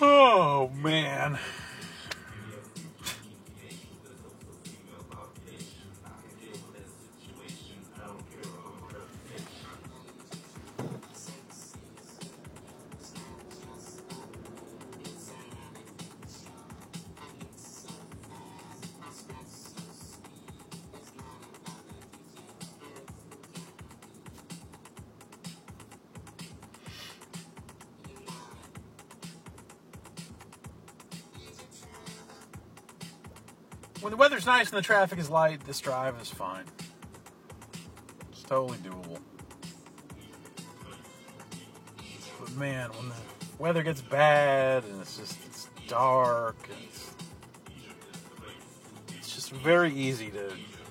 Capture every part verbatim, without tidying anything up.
Oh, man. When the weather's nice and the traffic is light, this drive is fine. It's totally doable. But man, when the weather gets bad and it's just it's dark, and it's, it's just very easy to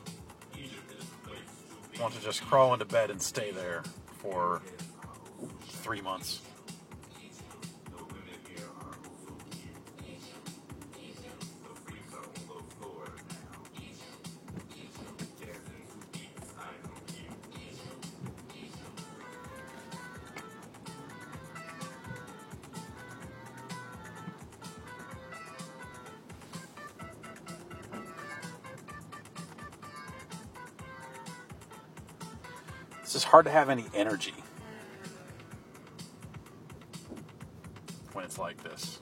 want to just crawl into bed and stay there for three months. It's just hard to have any energy when it's like this.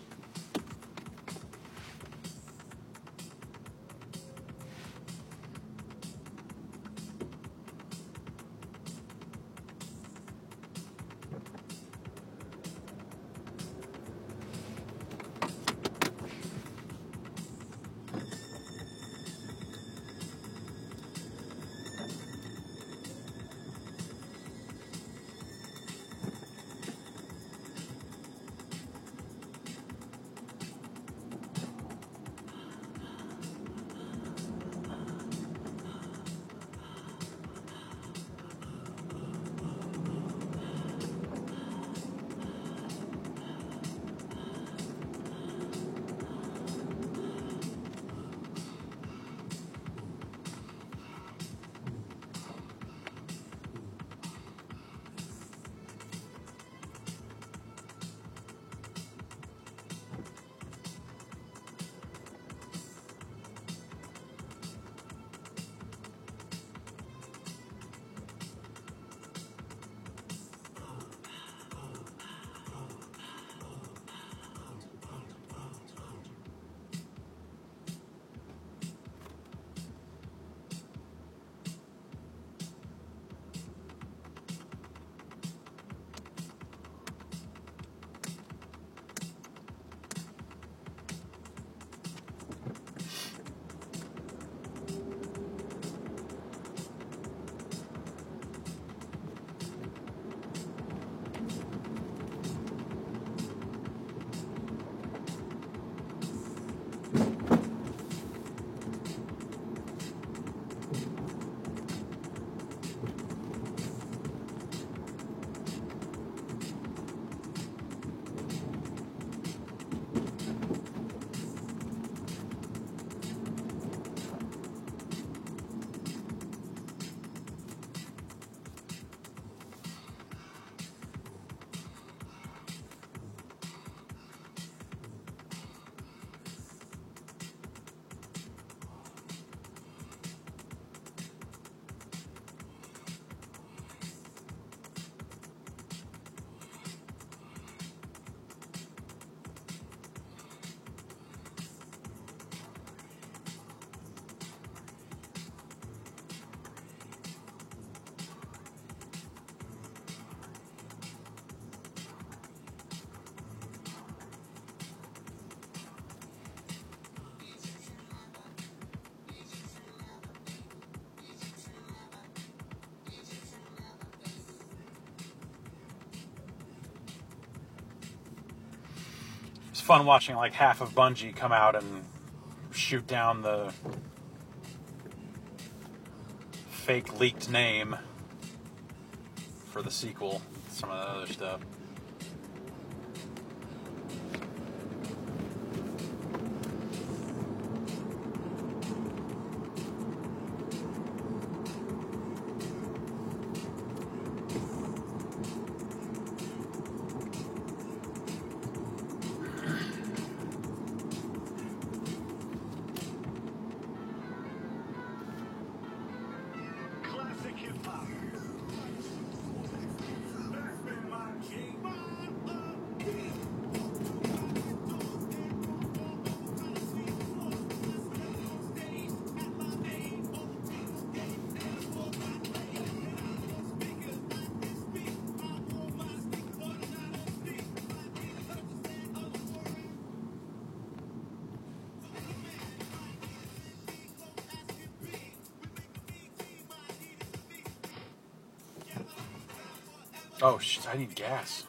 It's fun watching like half of Bungie come out and shoot down the fake leaked name for the sequel, some of the other stuff. Oh, shit, I need gas.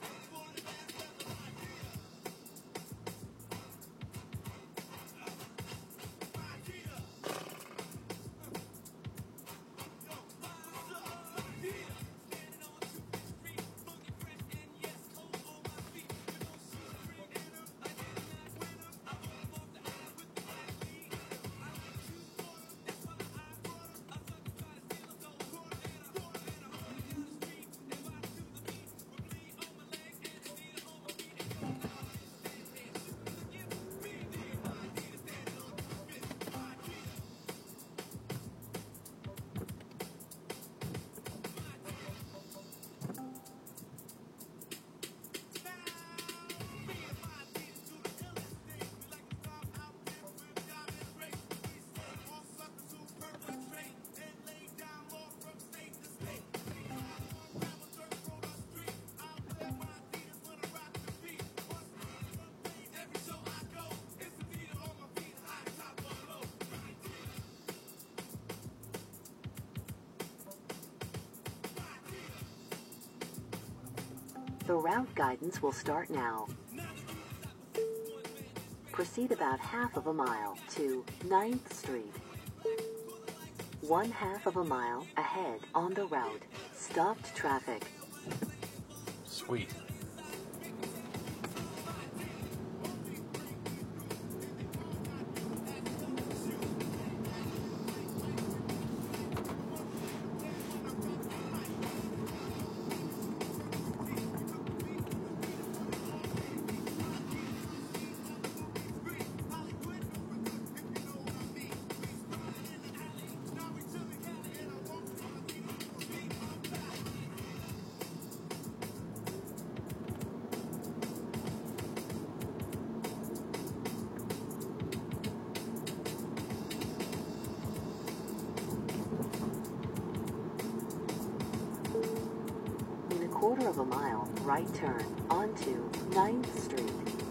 The route guidance will start now. Proceed about half of a mile to ninth Street. One half of a mile ahead on the route. Stopped traffic. Sweet. In a quarter of a mile, right turn onto ninth Street.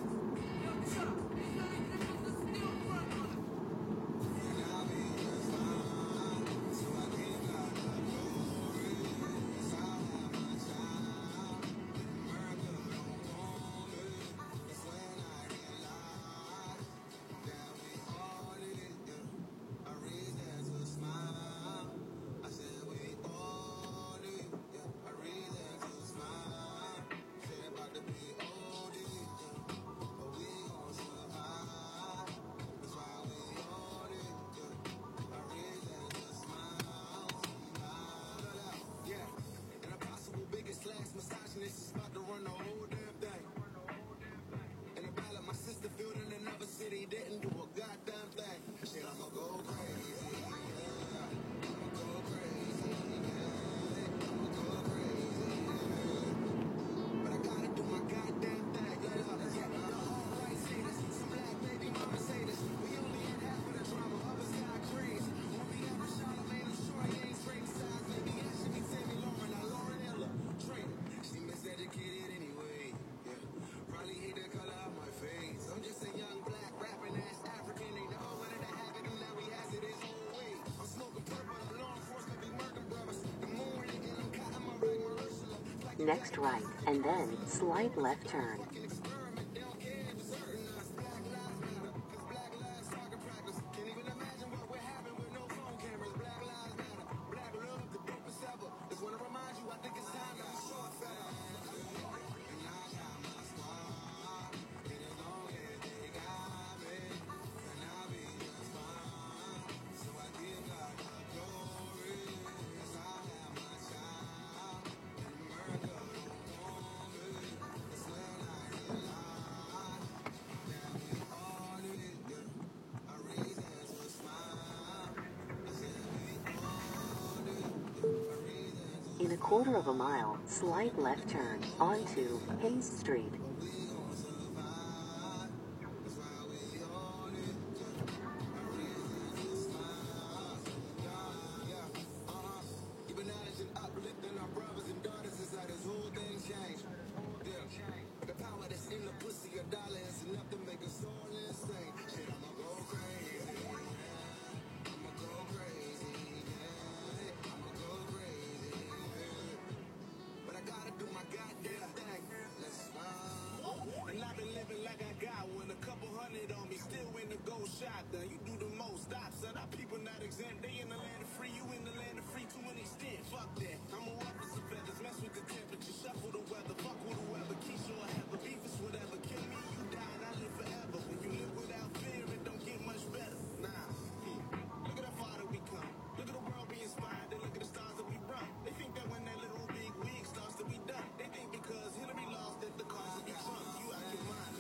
Next right, and then slight left turn. In a quarter of a mile, slight left turn onto Hayes Street. shotgun. You do the most. Stop, son. Our people not exempt. They in the land of free. You in the land of free to an extent. Fuck that. I'm a walk with some feathers. Mess with the temperature. Shuffle the weather. Fuck with the weather. Keisha or Heather. Beef is whatever. Kill me, you die, and I live forever. When you live without fear, it don't get much better. Nah. Hmm. Look at how far that we come. Look at the world being inspired. They look at the stars that we run. They think that when that little big wig starts to be done, they think because Hillary lost that the cause will be Trump. You out your mind.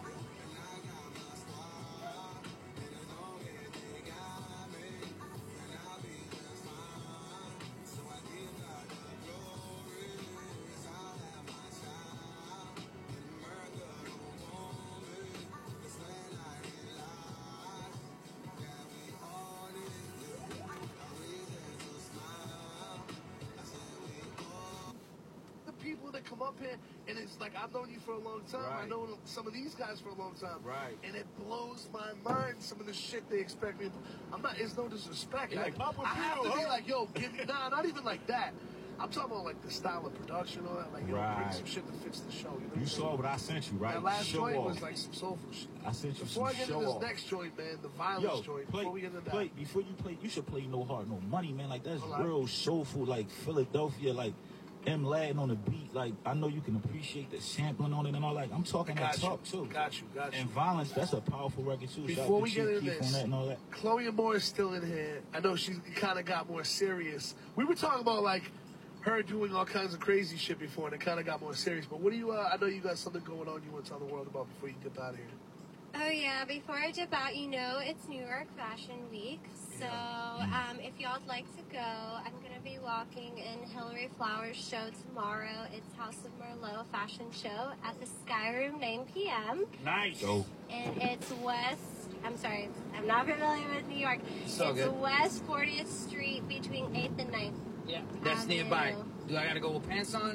People that come up here, and it's like, I've known you for a long time. Right. I know some of these guys for a long time. Right. And it blows my mind, some of the shit they expect me to. I'm not, it's no disrespect. You're like, Papa I have Pio, to be huh? like, yo, give me, nah, not even like that. I'm talking about like the style of production or that. Like, yo, Right. bring some shit that fits the show. You, know what You I'm saw saying? what I sent you, right? That last Show joint off. was like some soulful shit. I sent you Before some I get show into this off. next joint, man, the violence Yo, joint, play, before we get into that. play, before you play, you should play No Heart, No Money, man. Like, that's All right. real soulful, like Philadelphia, like M. Latin on the beat. Like, I know you can appreciate the sampling on it and all that. I'm talking that Got you, talk, too. got you, got you. And Violence, that's a powerful record, too. Shout out Before to we Chief get into Keef on this, that and all that. Chloe and Moore is still in here. I know she kind of got more serious. We were talking about like her doing all kinds of crazy shit before, and it kind of got more serious. But what do you? Uh, I know you got something going on you want to tell the world about before you dip out of here. Oh yeah, before I dip out, you know it's New York Fashion Week. So um, if y'all would like to go, I'm going to be walking in Hillary Flowers' show tomorrow. It's House of Merlot Fashion Show at the Sky Room, nine p.m. Nice. So, And it's West, I'm sorry, I'm not familiar with New York. So it's good. West fortieth Street between eighth and ninth. Yeah, that's Avenue. nearby. Do I gotta go with pants on?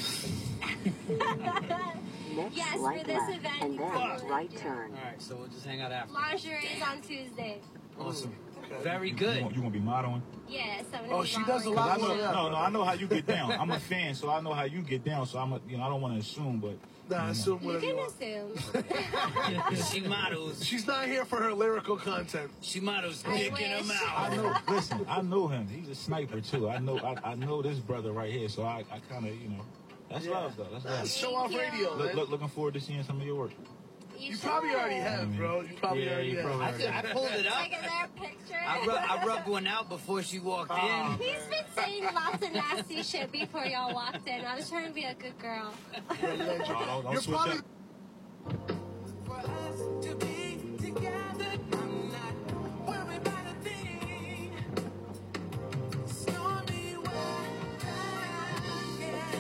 Next, Yes, right for this left, event, and you then probably right do. turn. All right, so we'll just hang out after. Lingerie is on Tuesday. Awesome. Very you, good. You, you gonna be modeling? Yes, I'm gonna Oh, be she does a modeling. lot I know, more. no, no, I know how you get down. I'm a fan, so I know how you get down. So I'm, a, you know, I don't want to assume, but Nah, you know. assume You whatever you can want. assume. She models. She's not here for her lyrical content. She models I dick in her wish. mouth. I know. Listen, I know him. He's a sniper too. I know. I, I know this brother right here. So I, I kind of, you know, that's Yeah. love though. That's That's love. show off Thank you. radio, Look, man. look, looking forward to seeing some of your work. You, You should. probably already have, bro. You probably Yeah, already you have. probably I, th- I pulled it up. Like in their picture. I, rub, I rubbed one out before she walked Oh. in. He's been saying lots of nasty shit before y'all walked in. I was trying to be a good girl. Oh, don't, don't You're switch probably up. For us to be together, I'm not worried about a thing. Stormy weather, yeah.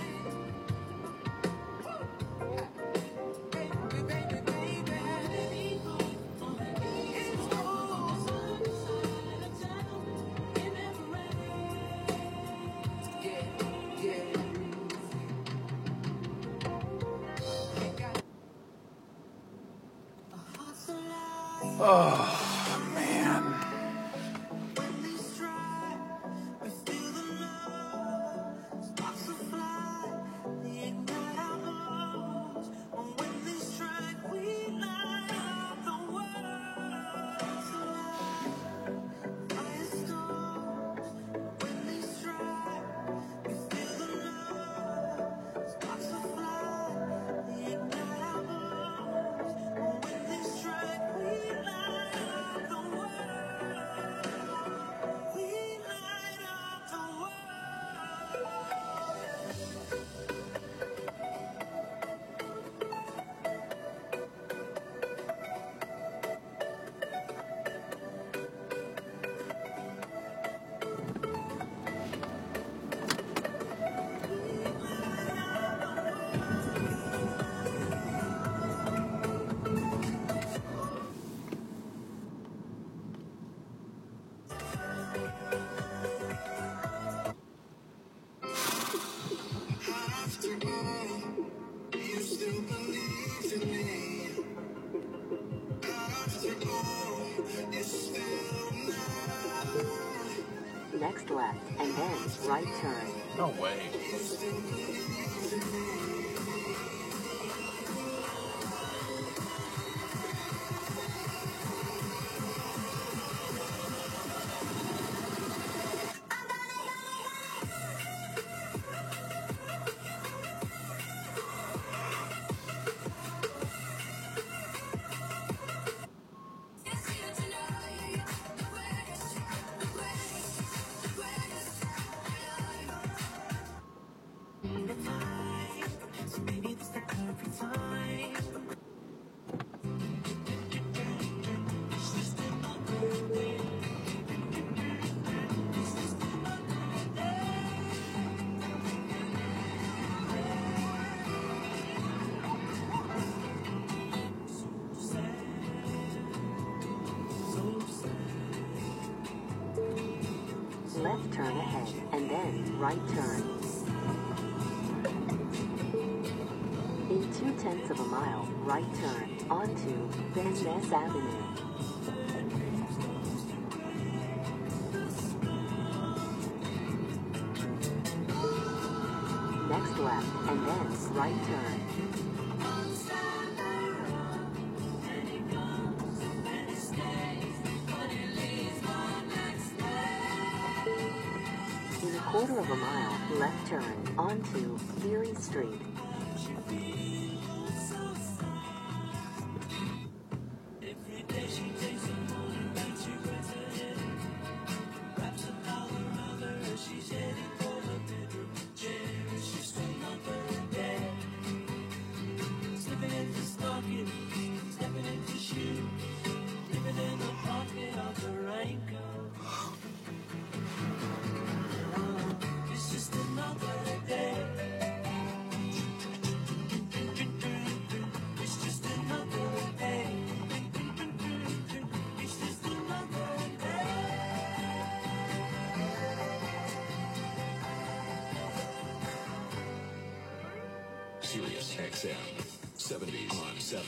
Baby, baby, baby, it's cold. Yeah, yeah. Oh, man. Next left, and then right turn. No way. right turn. In two-tenths of a mile, right turn onto Van Ness Avenue. Next left, and then right turn. In a quarter of a mile, left turn onto Erie Street. Sirius X M, seventies on seven.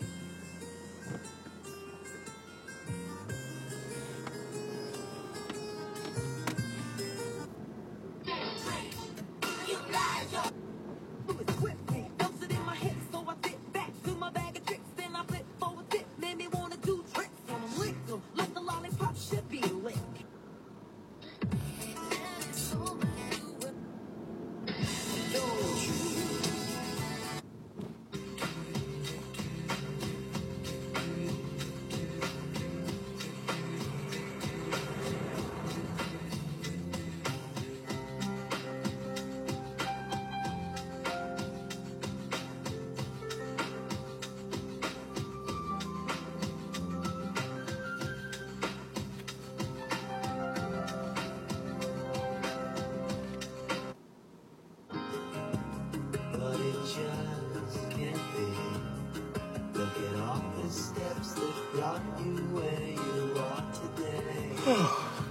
But it just can't be. Look at all the steps that brought you where you are today.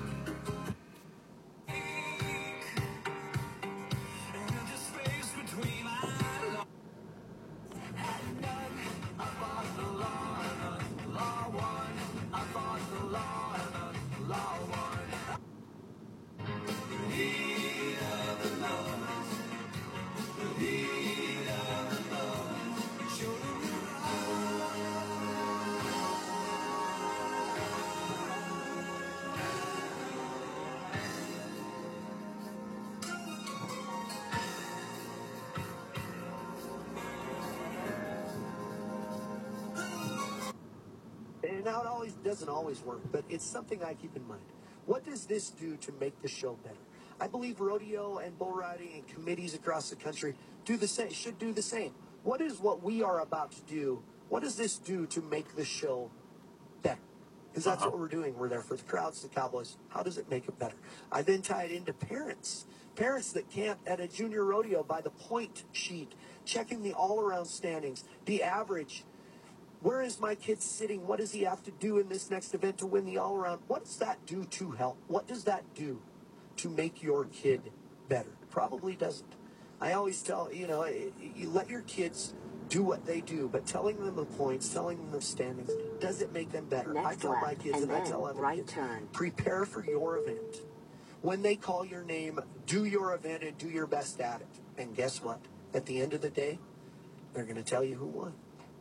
And now it always doesn't always work, but it's something I keep in mind. What does this do to make the show better? I believe rodeo and bull riding and committees across the country do the same, should do the same. What is what we are about to do? What does this do to make the show better? Because that's Uh-huh. what we're doing. We're there for the crowds, the Cowboys. How does it make it better? I then tie it into parents. Parents that camp at a junior rodeo by the point sheet, checking the all-around standings, the average. Where is my kid sitting? What does he have to do in this next event to win the all-around? What does that do to help? What does that do to make your kid better? Probably doesn't. I always tell, you know, you let your kids do what they do, but telling them the points, telling them the standings, does it make them better? I Next tell my left, kids and and I then tell other right kids, turn. prepare for your event. When they call your name, do your event and do your best at it. And guess what? At the end of the day, they're going to tell you who won.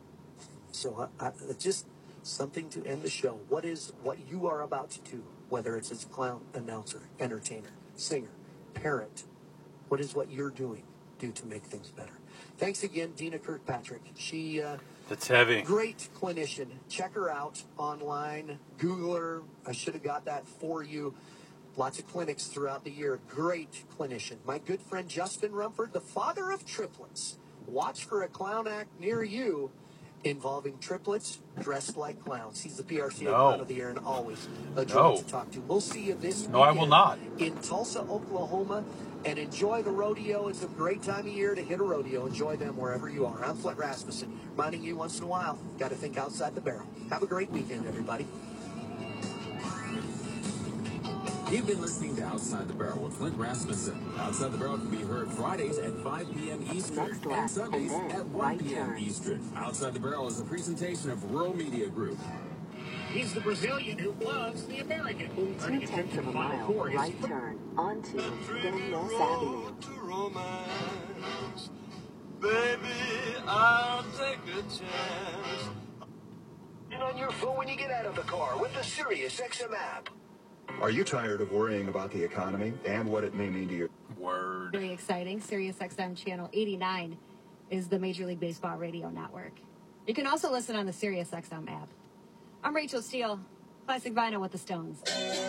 So I, I, it's just something to end the show. What is what you are about to do, whether it's as a clown, announcer, entertainer, singer, parent, what is what you're doing do to make things better? Thanks again, Dina Kirkpatrick. She, uh, That's heavy. great clinician. Check her out online. Google her. I should have got that for you. Lots of clinics throughout the year. Great clinician. My good friend Justin Rumford, the father of triplets. Watch for a clown act near you involving triplets dressed like clowns. He's the P R C A No. Clown of the Year and always a joy No. to talk to. We'll see you this No, I will weekend not. in Tulsa, Oklahoma. And enjoy the rodeo. It's a great time of year to hit a rodeo. Enjoy them wherever you are. I'm Flint Rasmussen, reminding you once in a while, got to think outside the barrel. Have a great weekend, everybody. You've been listening to Outside the Barrel with Flint Rasmussen. Outside the Barrel can be heard Fridays at five p.m. Eastern Next left, and Sundays and then at one right p.m. turn. Eastern. Outside the Barrel is a presentation of Rural Media Group. He's the Brazilian who loves the American. In two-tenths of a mile, right turn, onto Van Ness Avenue. Baby, I'll take a chance. And on your phone when you get out of the car with the Sirius X M app. Are you tired of worrying about the economy and what it may mean to your word? Very exciting. Sirius X M Channel eighty-nine is the Major League Baseball radio network. You can also listen on the Sirius X M app. I'm Rachel Steele, classic vinyl with the Stones.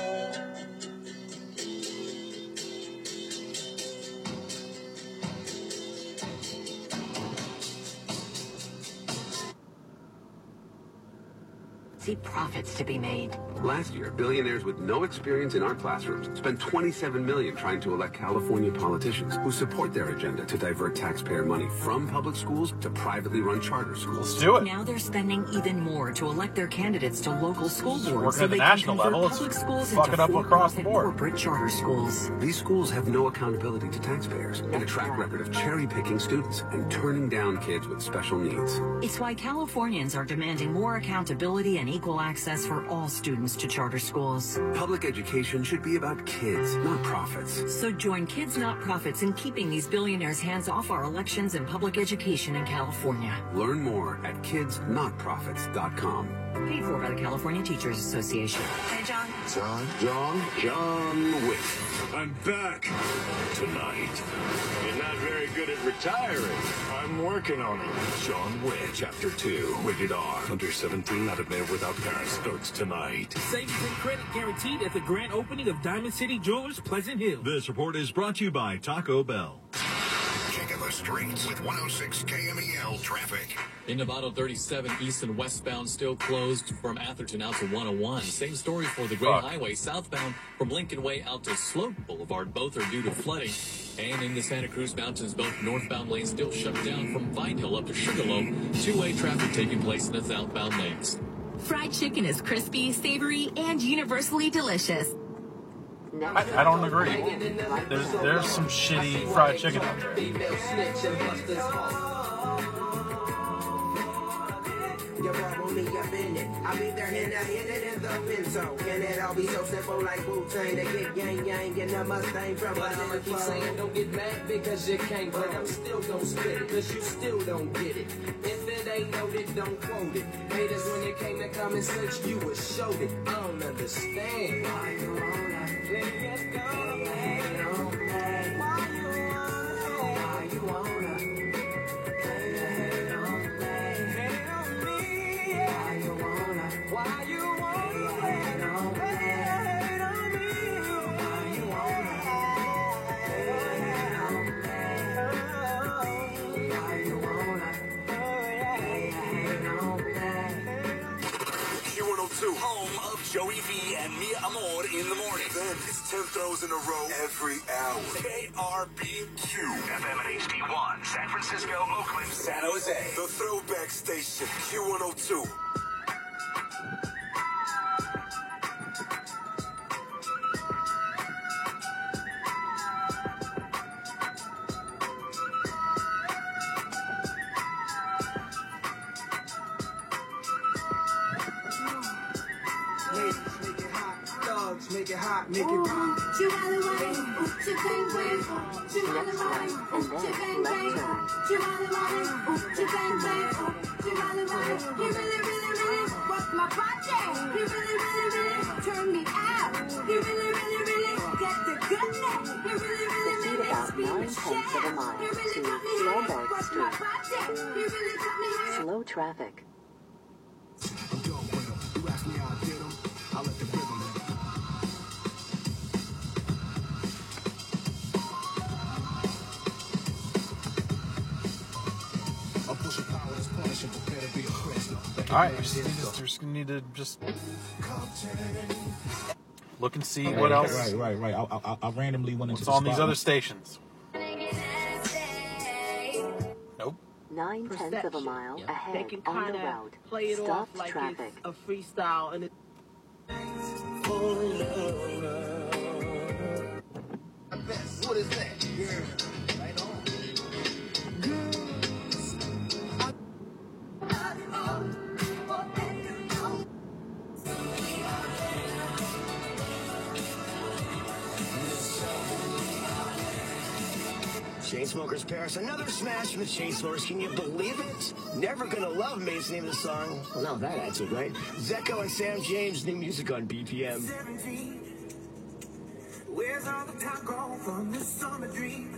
See profits to be made. Last year, billionaires with no experience in our classrooms spent twenty-seven million dollars trying to elect California politicians who support their agenda to divert taxpayer money from public schools to privately run charter schools. Let's do it. Now they're spending even more to elect their candidates to local school boards Working so at the they national can convert level, public it's schools fucking into up across the for-profit board. corporate charter schools. These schools have no accountability to taxpayers and a track record of cherry-picking students and turning down kids with special needs. It's why Californians are demanding more accountability and equal access for all students to charter schools. Public education should be about kids, not profits. So join Kids Not Profits in keeping these billionaires hands off our elections and public education in California. Learn more at kids not profits dot com. Paid for by the California Teachers Association. Hey, John. John? John? John Wick. I'm back tonight. You're not very good at retiring. I'm working on it. John Wick, Chapter two, rated R. Under seventeen, not admitted without parents, starts tonight. Savings and credit guaranteed at the grand opening of Diamond City Jewelers, Pleasant Hill. This report is brought to you by Taco Bell. Checking the streets with one oh six K M E L traffic. In Nevada, thirty-seven east and westbound still closed from Atherton out to one oh one. Same story for the Great Fuck. Highway southbound from Lincoln Way out to Sloat Boulevard. Both are due to flooding. And in the Santa Cruz Mountains, both northbound lanes still shut down from Vine Hill up to Sugarloaf. Two-way traffic taking place in the southbound lanes. Fried chicken is crispy, savory, and universally delicious. I, I don't agree. There's there's some shitty fried chicken out there. Your ball on me up in it. I be there in the hit it in the Pinto. Can it all be so simple like Wu-Tang? They get gang gang in the Mustang from But I'ma keep saying don't get mad because you can't. But I'm still gon' spit it cause you still don't get it. If it ain't noted, don't quote it. Haters when it came to common sense, you was showed it. I don't understand why you wanna play it go. Play on play. Why you wanna? Why you wanna? Play it on play. Why you wanna? Why you wanna? Play it on play on me. Why you wanna? Play it on play. Why you wanna? Play it on play. Q one oh two, home of Joey V and Mia Amor in the morning. Then it's ten throws in a row every hour. K R B Q. F M and H D one, San Francisco, Oakland, San Jose. The throwback station, Q one oh two. Ladies, make it hot. Thugs, make it hot. Make it pop. You wanna ride, you bang bang. You wanna ride, you bang bang. You wanna ride, you bang bang. You wanna ride, you really, really, really rock my body. You really, really, really turn me out. You really, really, really get the goodness. You really, really, Proceed really about speed nine the tenths of a mile You really to got me high, Lombard rock my Street. body. You really got me high. Slow traffic. You ask me how I did 'em, I let the rhythm in. I'm pushing power that's punishing, prepare to be a prisoner. All right, we just need to, just need to just look and see what else. Right, right, right. I, I, I randomly went into What's the on these spot. other stations? Nope. Nine tenths of a mile They ahead can on kind the of route. play it off Stopped like traffic. it's a freestyle and it. What is that? Yeah, right on. Chainsmokers Paris, another smash from the Chainsmokers. Can you believe it? Never Gonna Love Me is the name of the song. Well, now that adds it, right? Zecco and Sam James, new music on B P M. seventeen. Where's all the time gone from this summer dream?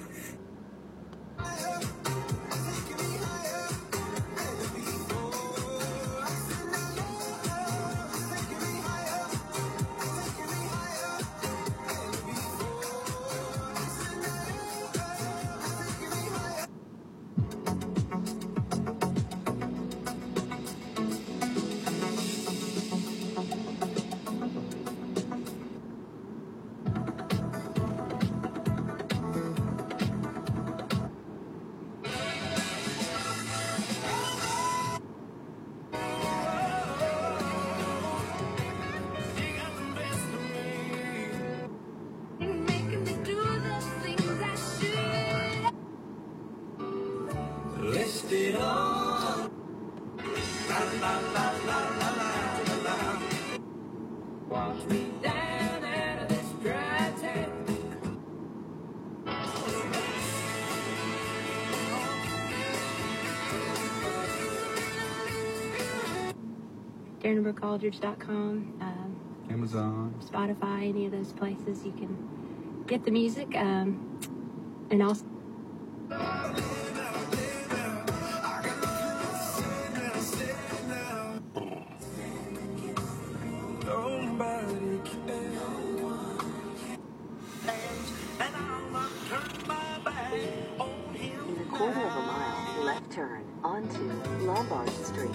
Listed on. La la la la la la la. Wash me down out of this dry town. Darren Brooke Aldridge dot com, um, Amazon, Spotify, any of those places you can get the music, um, and also. Nobody cares. And I'll turn my back on him. In a quarter of a mile, left turn onto Lombard Street.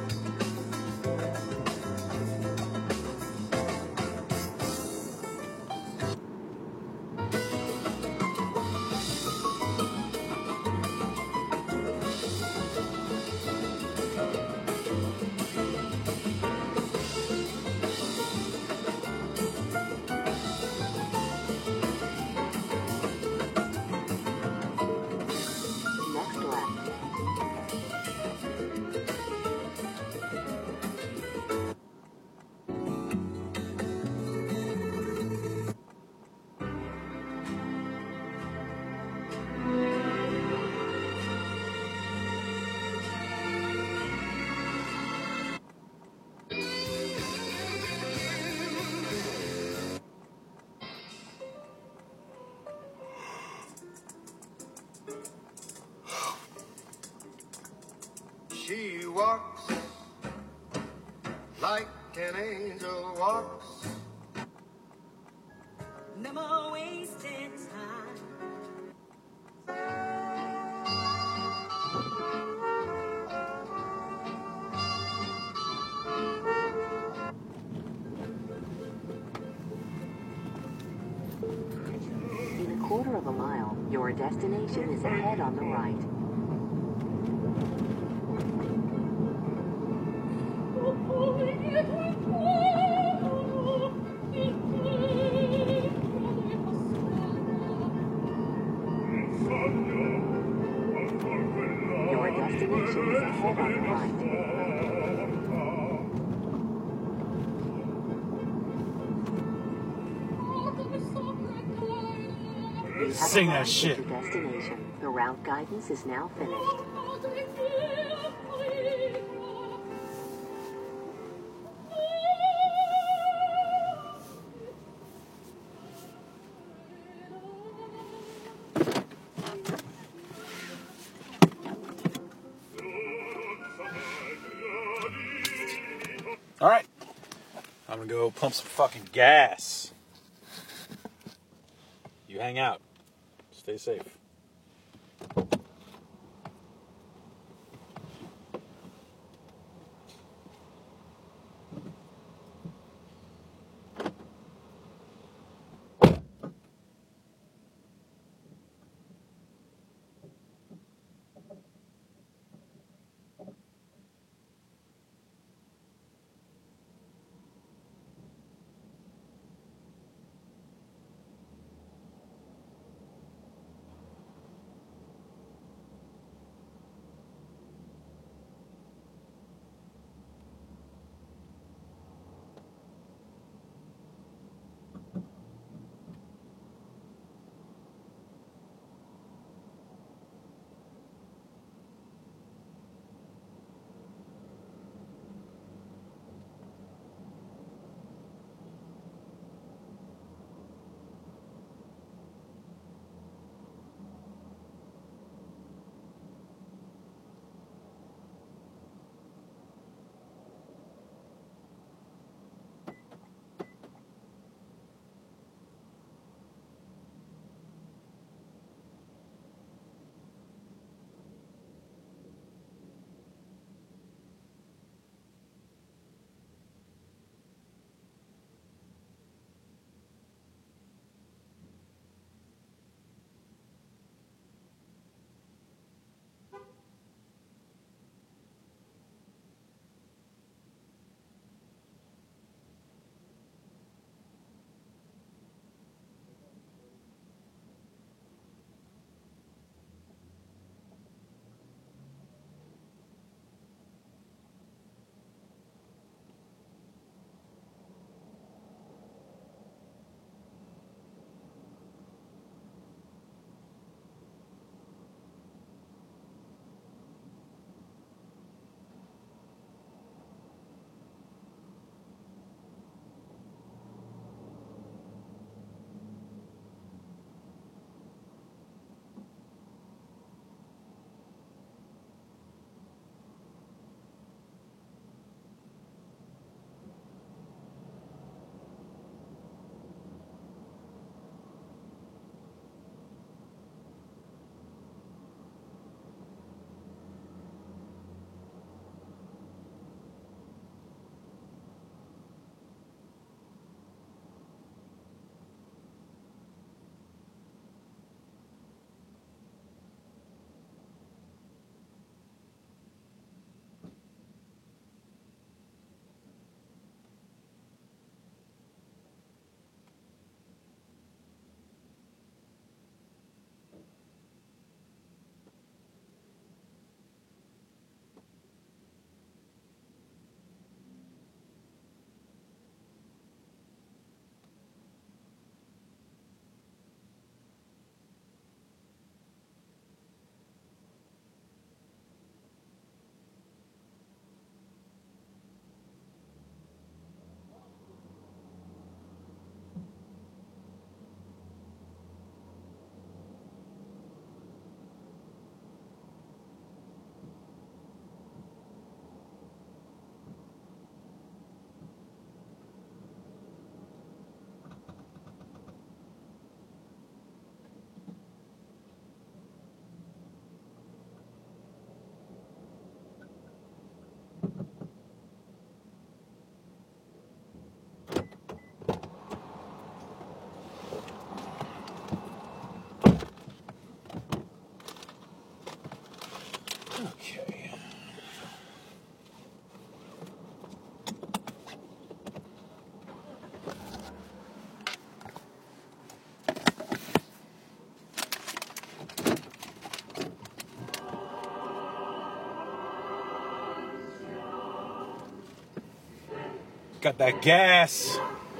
She walks like an angel walks. Never wasting time. In a quarter of a mile, your destination is ahead on the right. Your destination is ahead on the right. Sing that shit. Your destination. The route guidance is now finished. All right, I'm gonna go pump some fucking gas. You hang out. Stay safe. Got that gas.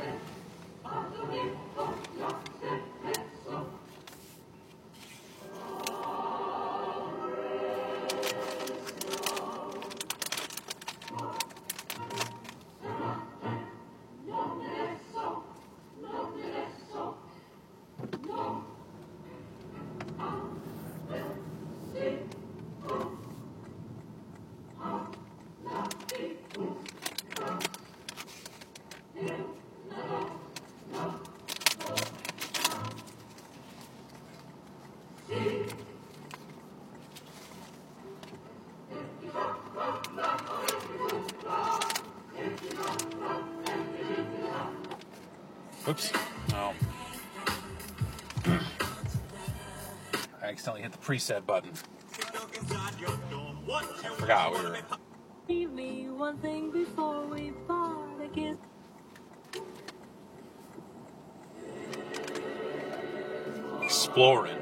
Oops. No. I accidentally hit the preset button. I forgot we were. Leave me one thing before we part again. Exploring.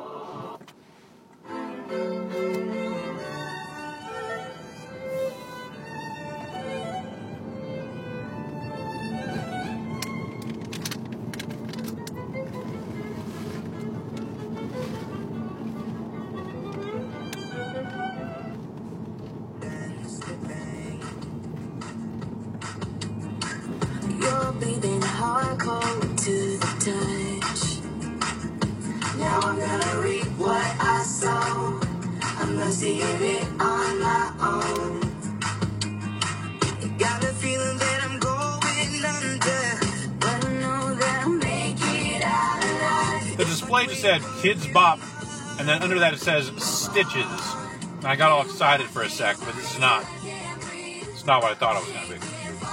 You're breathing hardcore to the touch. Now I'm gonna reap what I sow. I'm gonna see it on my own. Got a feeling that I'm going under, but I know that I'll make it out alive. The display just said Kids Bop, and then under that it says Stitches. And I got all excited for a sec, but this is not. It's not what I thought it was gonna be.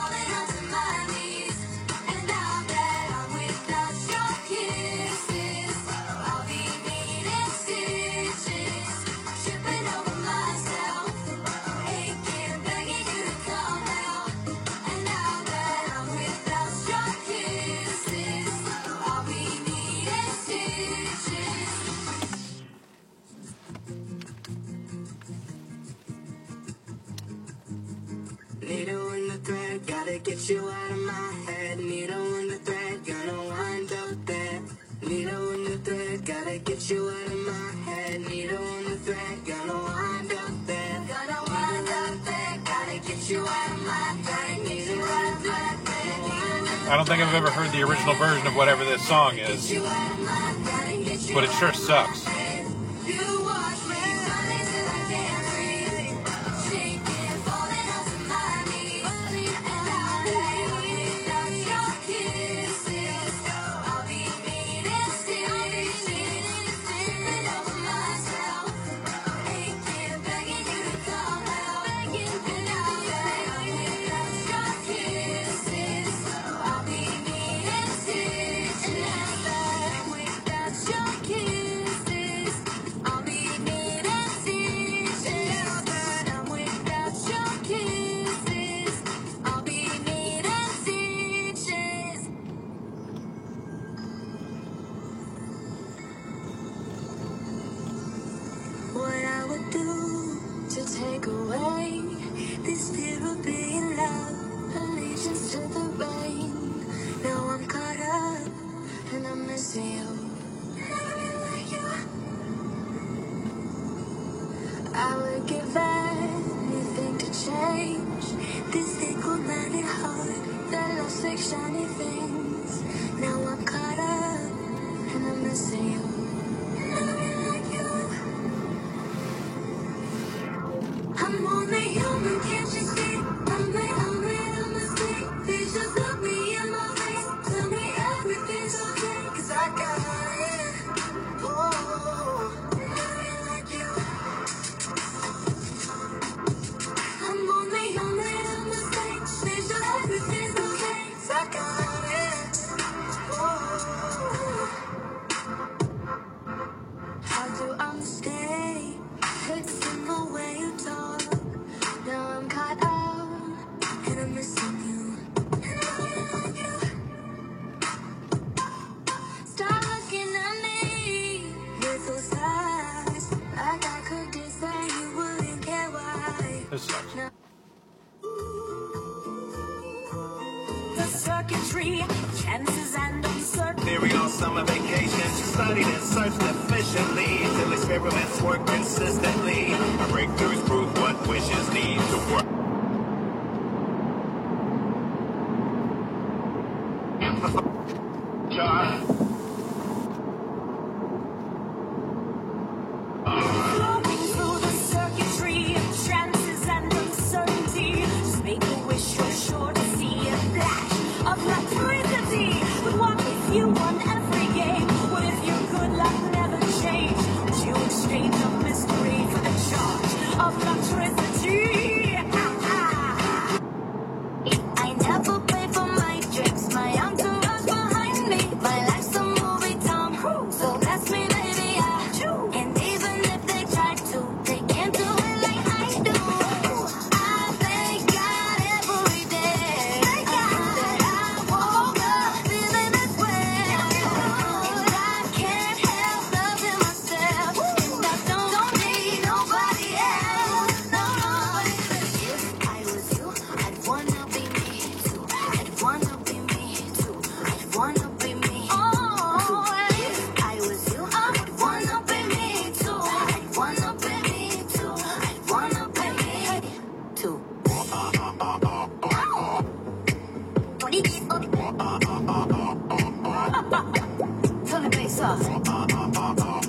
Needle in the thread, gotta get you out of my head. Needle in the thread, gonna wind up there. Needle in the thread, gotta get you out of my head. Needle in the thread, gonna wind up there. Gonna wind up there, gotta get you out of my head. Needle out of my thread. I don't think I've ever heard the original version of whatever this song is, but it sure sucks. What I would do to take away this fear of being loved, allegiance to the rain. Now I'm caught up and I'm missing you. I would give anything to change this fickle-minded heart that loves fake shiny things. Now I'm caught up and I'm missing you. I'm only human, can't you see? I'm the only mistake. Please just look me in my face. Tell me everything's okay, 'cause I got it. Oh, like you. I'm only human, mistake. Please just everything's okay, 'cause I got it. chances and uncertainty. Theory on summer vacation, studied and searched efficiently till experiments work consistently. Our breakthroughs prove what wishes need to work. John. Flowing through the circuitry of chances and uncertainty. Just make a wish, you're sure to see a flash of electricity. But what if you won every game? What if your good luck never changed? Would you exchange a mystery for the charge of electricity? I never pay for my drinks, my entourage behind me. My life's a movie, Tom Cruise, so that's me, baby. I, and even if they try to, they can't do it like I do. I thank God every day that I woke up feeling this way. And I can't help loving myself, and I don't, don't need nobody else. No, if I was you, I'd wanna be me too. I'd wanna be me too. I'd wanna be me. Oh, if I was you, I'd wanna be me too. I'd wanna be me too. I'd wanna be me too. Turn the bass up.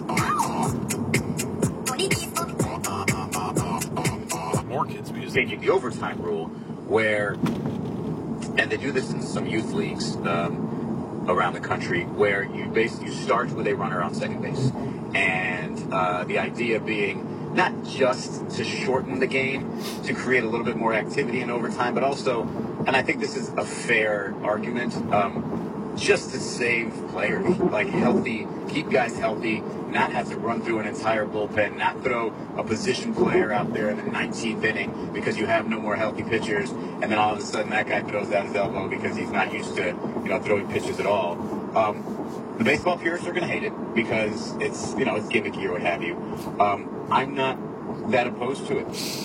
More kids music. Changing the overtime rule, where, and they do this in some youth leagues um, around the country, where you basically you start with a runner on second base, and uh, the idea being not just to shorten the game, to create a little bit more activity in overtime, but also, and I think this is a fair argument, um, just to save players, like healthy, keep guys healthy, not have to run through an entire bullpen, not throw a position player out there in the nineteenth inning because you have no more healthy pitchers, and then all of a sudden that guy throws out his elbow because he's not used to, you know, throwing pitches at all. Um, the baseball purists are going to hate it because it's, you know, it's gimmicky or what have you. Um, I'm not that opposed to it.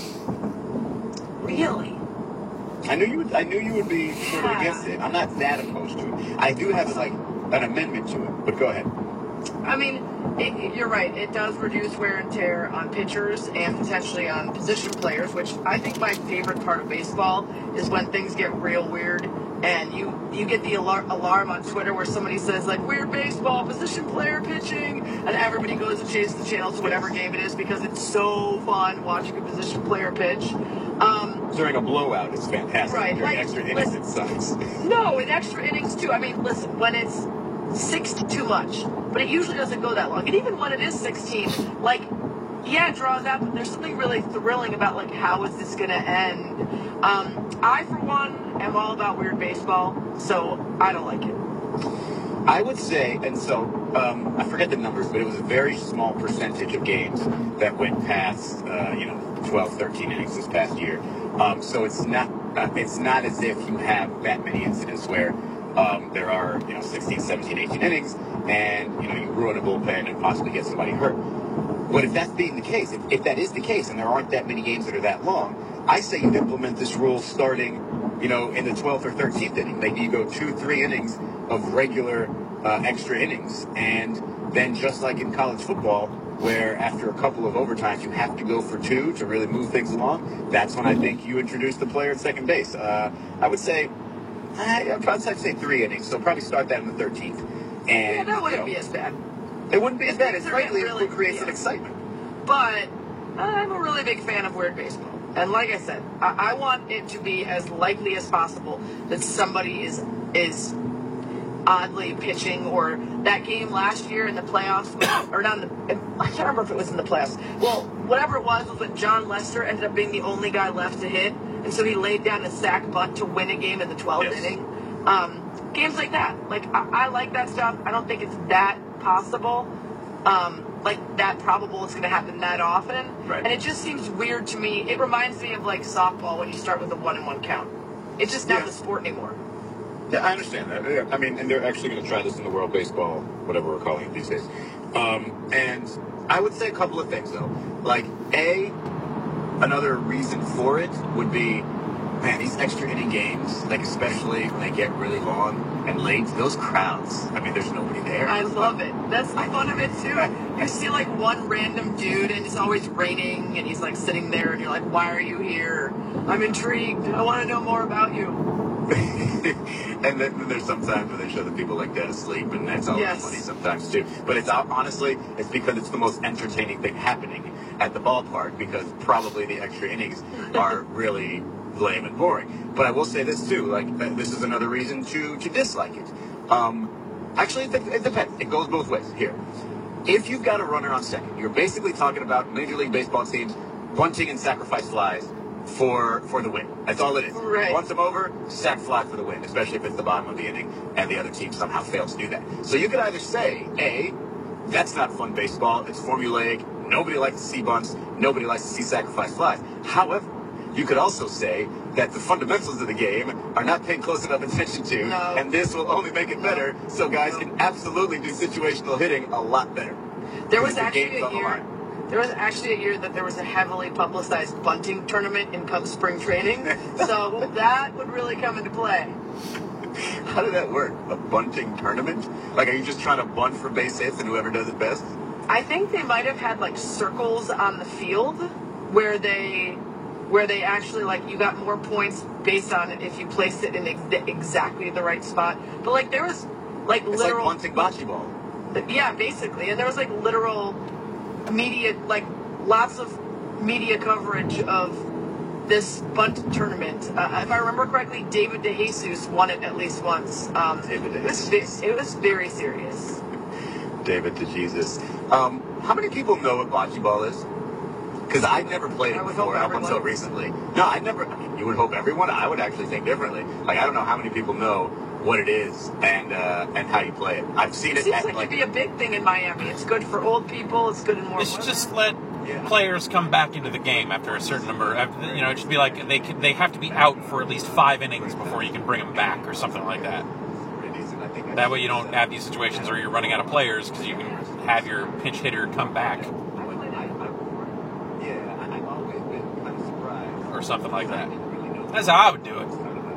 Really? I knew you would. I knew you would be sort of against it. I'm not that opposed to it. I do have like an amendment to it, but go ahead. I mean, it, it, you're right. It does reduce wear and tear on pitchers and potentially on position players, which I think my favorite part of baseball is when things get real weird and you, you get the alar- alarm on Twitter where somebody says, like, weird baseball, position player pitching, and everybody goes and chases the channel to whatever game it is because it's so fun watching a position player pitch. Um, During a blowout, it's fantastic. Right, During like, extra innings, it sucks. No, in extra innings, too. I mean, listen, when it's sixty too much, but it usually doesn't go that long. And even when it is sixteen, like, yeah, it draws out, but there's something really thrilling about, like, how is this going to end? Um, I, for one, am all about weird baseball, so I don't like it. I would say, and so, um, I forget the numbers, but it was a very small percentage of games that went past, uh, you know, twelve, thirteen innings this past year. Um, so it's not, uh, it's not as if you have that many incidents where Um, there are, you know, sixteen, seventeen, eighteen innings, and, you know, you ruin a bullpen and possibly get somebody hurt. But if that's being the case, if, if that is the case, and there aren't that many games that are that long, I say you implement this rule starting, you know, in the twelfth or thirteenth inning. Maybe you go two, three innings of regular uh, extra innings, and then just like in college football, where after a couple of overtimes you have to go for two to really move things along, that's when I think you introduce the player at second base. Uh, I would say, I'd probably say three innings, so probably start that in the thirteenth. And, yeah, that wouldn't you know, be as bad. It wouldn't be as bad. It's Things are frankly really- what creates an yeah. excitement. But I'm a really big fan of weird baseball. And like I said, I, I want it to be as likely as possible that somebody is is oddly pitching, or that game last year in the playoffs, or not in the, I can't remember if it was in the playoffs. Well, whatever it was, was when John Lester ended up being the only guy left to hit, and so he laid down a sack butt to win a game in the twelfth Yes. inning. Um, games like that. Like, I, I like that stuff. I don't think it's that possible. Um, like, that probable it's going to happen that often. Right. And it just seems weird to me. It reminds me of, like, softball when you start with a one and one count. It's just not Yeah. the sport anymore. Yeah, I understand that. Yeah, I mean, and they're actually going to try this in the World Baseball, whatever we're calling it these days. Um, and I would say a couple of things, though. Like, A, another reason for it would be man, these extra inning games, like especially when they get really long and late, those crowds, I mean, there's nobody there. I love it. That's the fun of it, too. You see, like, one random dude, and it's always raining, and he's, like, sitting there, and you're like, why are you here? I'm intrigued. I want to know more about you. And then there's sometimes where they show the people, like, dead asleep, and that's always Yes. funny sometimes, too. But it's honestly, it's because it's the most entertaining thing happening at the ballpark, because probably the extra innings are really lame and boring. But I will say this too, like uh, this is another reason to to dislike it. Um, actually, it, it depends. It goes both ways. Here, if you've got a runner on second, you're basically talking about Major League Baseball teams bunting and sacrifice flies for for the win. That's all it is. Right. Bunt them over, sack fly for the win, especially if it's the bottom of the inning and the other team somehow fails to do that. So you could either say, A, that's not fun baseball. It's formulaic. Nobody likes to see bunts. Nobody likes to see sacrifice flies. However, you could also say that the fundamentals of the game are not paid close enough attention to, No. and this will only make it better, so guys can absolutely do situational hitting a lot better. There was Because the actually game's a on the year. line. There was actually a year that there was a heavily publicized bunting tournament in Cubs spring training, so that would really come into play. How did that work? A bunting tournament? Like, are you just trying to bunt for base hits and whoever does it best? I think they might have had like circles on the field where they where they actually like you got more points based on it if you placed it in ex- exactly the right spot. But like there was like It's literal like bunting bocce ball. yeah, basically, and there was like literal media, like lots of media coverage of this bunt tournament. Uh, if I remember correctly, David DeJesus won it at least once. Um, David it was ve- it was very serious. David DeJesus. Um, how many people know what bocce ball is? Because I never played it I would hope before up everyone. until recently. No, I never. I mean, you would hope everyone. I would actually think differently. Like I don't know how many people know what it is and uh, and how you play it. I've seen It it. seems at, like, like it'd be a big thing in Miami. It's good for old people. It's good in more. They should weather. just let players come back into the game after a certain number. After, you know, it should be like they can, they have to be out for at least five innings before you can bring them back or something like that. That way you don't have these situations where you're running out of players because you can have your pinch hitter come back. Or something like that. That's how I would do it.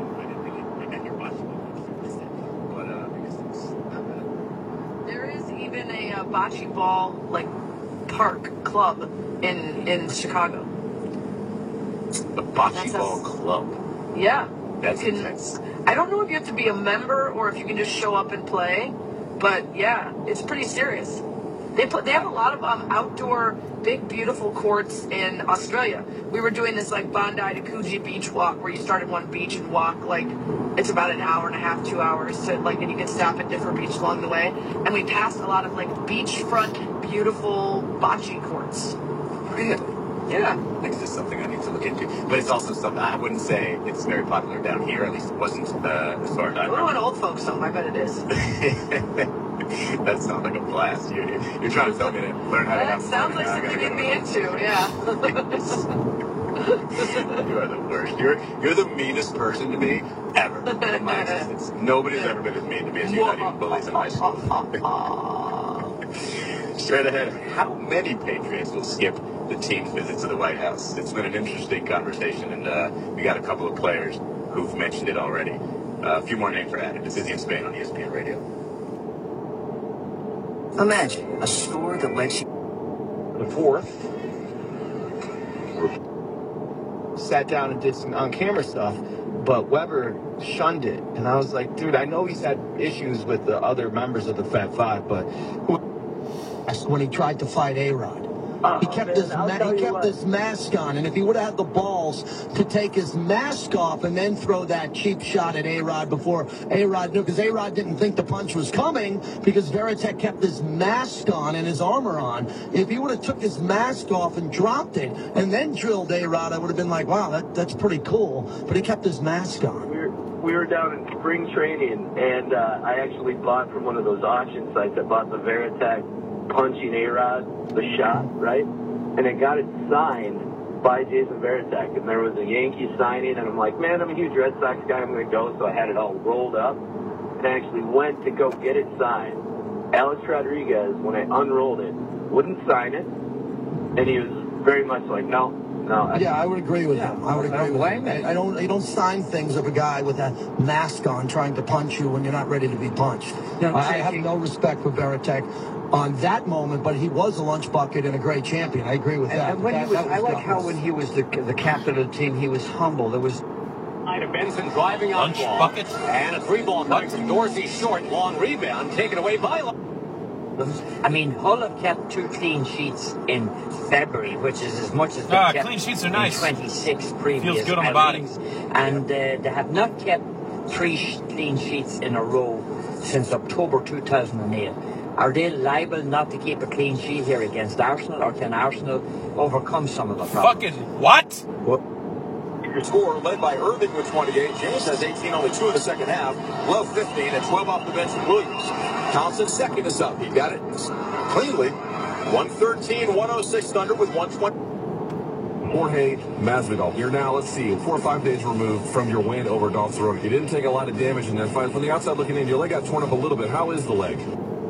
There is even a uh, bocce ball like park club in in Chicago. A bocce That's a- ball club. Yeah. That's You can- intense. I don't know if you have to be a member or if you can just show up and play, but yeah, it's pretty serious. They put they have a lot of um, outdoor big beautiful courts in Australia. We were doing this like Bondi to Coogee beach walk where you start at one beach and walk like it's about an hour and a half, two hours to like and you can stop at different beaches along the way. And we passed a lot of like beachfront beautiful bocce courts. Really? Yeah. I think it's just something I need to look into. But it's also something I wouldn't say it's very popular down here. At least it wasn't uh, as far as I Oh, know. an old folks home, I bet it is. That sounds like a blast. You're, you're trying to tell me to learn how to That have sounds fun. like Now I gotta something go you'd to be into, yeah. You are the worst. You're you're the meanest person to me ever in my existence. Nobody's ever been as mean to me as you, not even bullies in high school. Straight ahead, how many Patriots will skip the team's visit to the White House? It's been an interesting conversation, and uh, we got a couple of players who've mentioned it already. Uh, a few more names are added. This is Izzy and Spain on E S P N Radio. Imagine a store that lets you. The fourth sat down and did some on-camera stuff, but Weber shunned it, and I was like, dude, I know he's had issues with the other members of the Fat Five, but when he tried to fight A-Rod. Uh, He kept man, his I'll ma- tell he you kept what. his mask on, and if he would have had the balls to take his mask off and then throw that cheap shot at A-Rod before A-Rod knew, because A-Rod didn't think the punch was coming because Veritek kept his mask on and his armor on. If he would have took his mask off and dropped it and then drilled A-Rod, I would have been like, wow, that, that's pretty cool. But he kept his mask on. we were, we were down in spring training, and uh, I actually bought from one of those auction sites. I bought the Veritek punching A-Rod, the shot, right? And I got it signed by Jason Veritek, and there was a Yankee signing, and I'm like, man, I'm a huge Red Sox guy, I'm going to go, so I had it all rolled up, and I actually went to go get it signed. Alex Rodriguez, when I unrolled it, wouldn't sign it, and he was very much like, no, No, I, Yeah, I would agree with Yeah, him. I would I agree don't with blame him. you. I don't. You don't sign things of a guy with a mask on trying to punch you when you're not ready to be punched. No, I I have taking- no respect for Veritek on that moment, but he was a lunch bucket and a great champion. I agree with And, that. and when That- he was, that I like how gutless. when he was the, the captain of the team, he was humble. There was Ida Benson driving on Lunch ball. bucket? And a three ball coming from Dorsey short. Long rebound taken away by. I mean, Hull have kept two clean sheets in February, which is as much as they Ah, kept clean sheets are in nice. twenty-six previous Feels good on the body. outings. And uh, they have not kept three sh- clean sheets in a row since October two thousand eight. Are they liable not to keep a clean sheet here against Arsenal, or can Arsenal overcome some of the problems? Fucking what? Your score led by Irving with twenty-eight. James has eighteen, only two in the second half. Love fifteen and twelve off the bench from Williams. Thompson second is up. He got it cleanly. one thirteen, one oh six Thunder with one twenty. Jorge Masvidal, you're now, let's see, four or five days removed from your win over Dolph Cerrone. You didn't take a lot of damage in that fight. From the outside looking in, your leg got torn up a little bit. How is the leg?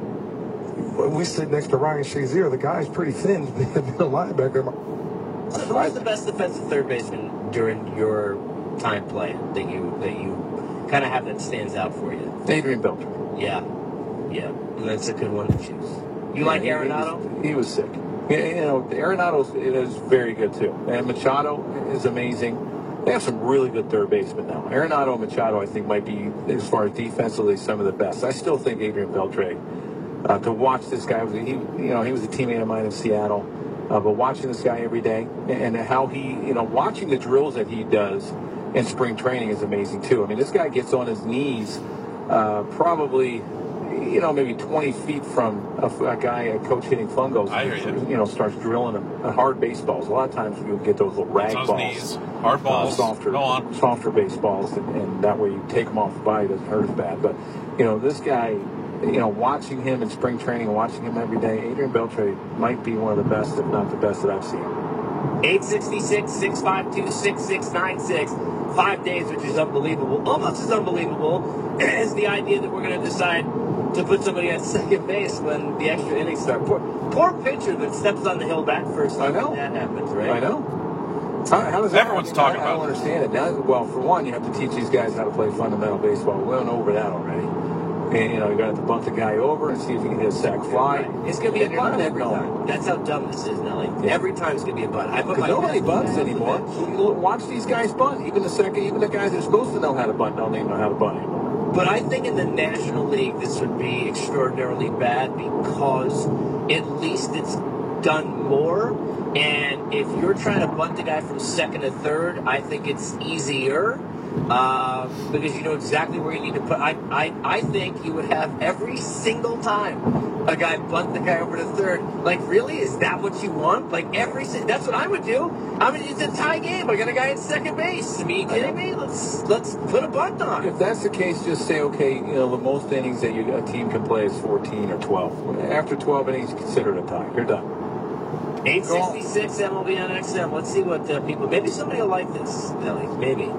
When we sit next to Ryan Shazier, the guy's pretty thin, middle linebacker. Who was the best defensive third baseman during your time playing that you that you kind of have that stands out for you? Adrian Beltre. Yeah, yeah, that's a good one to choose. You like Yeah, he- Arenado? He was sick. Yeah, you know, Arenado is very good too, and Machado is amazing. They have some really good third basemen now. Arenado and Machado, I think, might be, as far as defensively, some of the best. I still think Adrian Beltre. Uh, to watch this guy, he, you know, he was a teammate of mine in Seattle. Uh, but watching this guy every day and how he, you know, watching the drills that he does in spring training is amazing too. I mean, this guy gets on his knees, uh, probably, you know, maybe twenty feet from a, a guy, a coach hitting fungos. I hear you. You know, starts drilling him uh, hard baseballs. A lot of times you'll get those little rag It's on balls, his knees. Hard balls. uh, softer, Go on. softer baseballs, and, and that way you take them off the body, it doesn't hurt as bad. But you know, this guy, you know, watching him in spring training and watching him every day, Adrian Beltre might be one of the best, if not the best, that I've seen. eight six six, six five two, six six nine six. Five days, which is unbelievable. Almost as unbelievable as the idea that we're going to decide to put somebody at second base when the extra innings start. Poor, poor pitcher that steps on the hill bat first. I know. When that happens, right? I know. How, how does that Everyone's happen? talking I, I about don't understand it. Now, well, for one, you have to teach these guys how to play fundamental baseball. We went over that already. And, you know, you got to have to bunt the guy over and see if he can hit a sack fly. It's going to be And a you're bunt not every knowing. time. That's how dumb this is, Nelly. Yeah. Every time it's going to be a bunt. I put Because my nobody bunts anymore. Watch these guys bunt. Even the second, even the guys that are supposed to know how to bunt don't even know how to bunt anymore. But I think in the National League, this would be extraordinarily bad because at least it's done more. And if you're trying to bunt the guy from second to third, I think it's easier uh, because you know exactly where you need to put. I, I, I think you would have every single time a guy bunt the guy over to third. Like, really? Is that what you want? Like, every si- that's what I would do. I mean, it's a tie game. I got a guy at second base. I mean, are you kidding me? Let's let's put a bunt on. If that's the case, just say, okay, you know, the most innings that you, a team can play is fourteen or twelve. After twelve innings, consider it a tie. You're done. eight sixty-six M L B on X M. Let's see what uh, people. Maybe somebody will like this, Nelly. Maybe.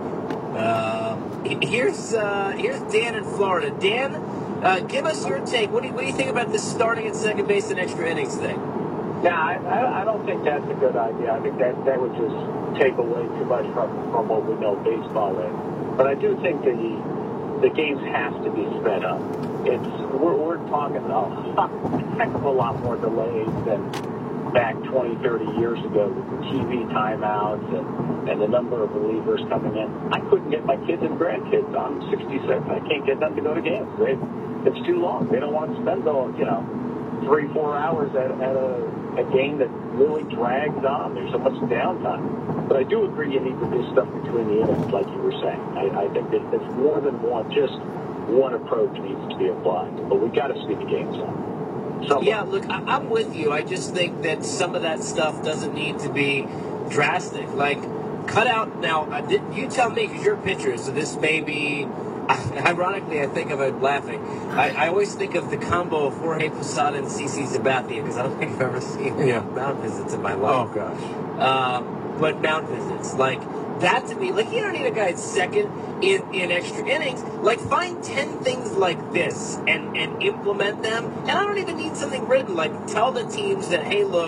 Uh, here's uh, here's Dan in Florida. Dan, uh, give us your take. What do you, what do you think about this starting at second base and extra innings thing? Yeah, I, I, I don't think that's a good idea. I think that that would just take away too much from, from what we know baseball is. But I do think the the games have to be sped up. It's we're, we're talking a heck of a lot more delays than back twenty, thirty years ago with the T V timeouts and, and the number of relievers coming in. I couldn't get my kids and grandkids. I'm sixty-six. I can't get them to go to games. They, it's too long. They don't want to spend the, you know, three, four hours at, at a, a game that really drags on. There's so much downtime. But I do agree you need to do stuff between the innings, like you were saying. I, I think that it's more than one, just one approach needs to be applied. But we got to speed the games up. Somewhat. Yeah, look, I, I'm with you. I just think that some of that stuff doesn't need to be drastic. Like, cut out now. I did, you tell me because you're a pitcher, so this may be. Ironically, I think of it laughing. I, I always think of the combo of Jorge Posada and CeCe Sabathia because I don't think I've ever seen Yeah. mound visits in my life. Oh, gosh. Uh, but mound visits, like that to me, like you don't need a guy at second in, in extra innings. Like find ten things like this and, and implement them. And I don't even need something written. Like tell the teams that, hey, look,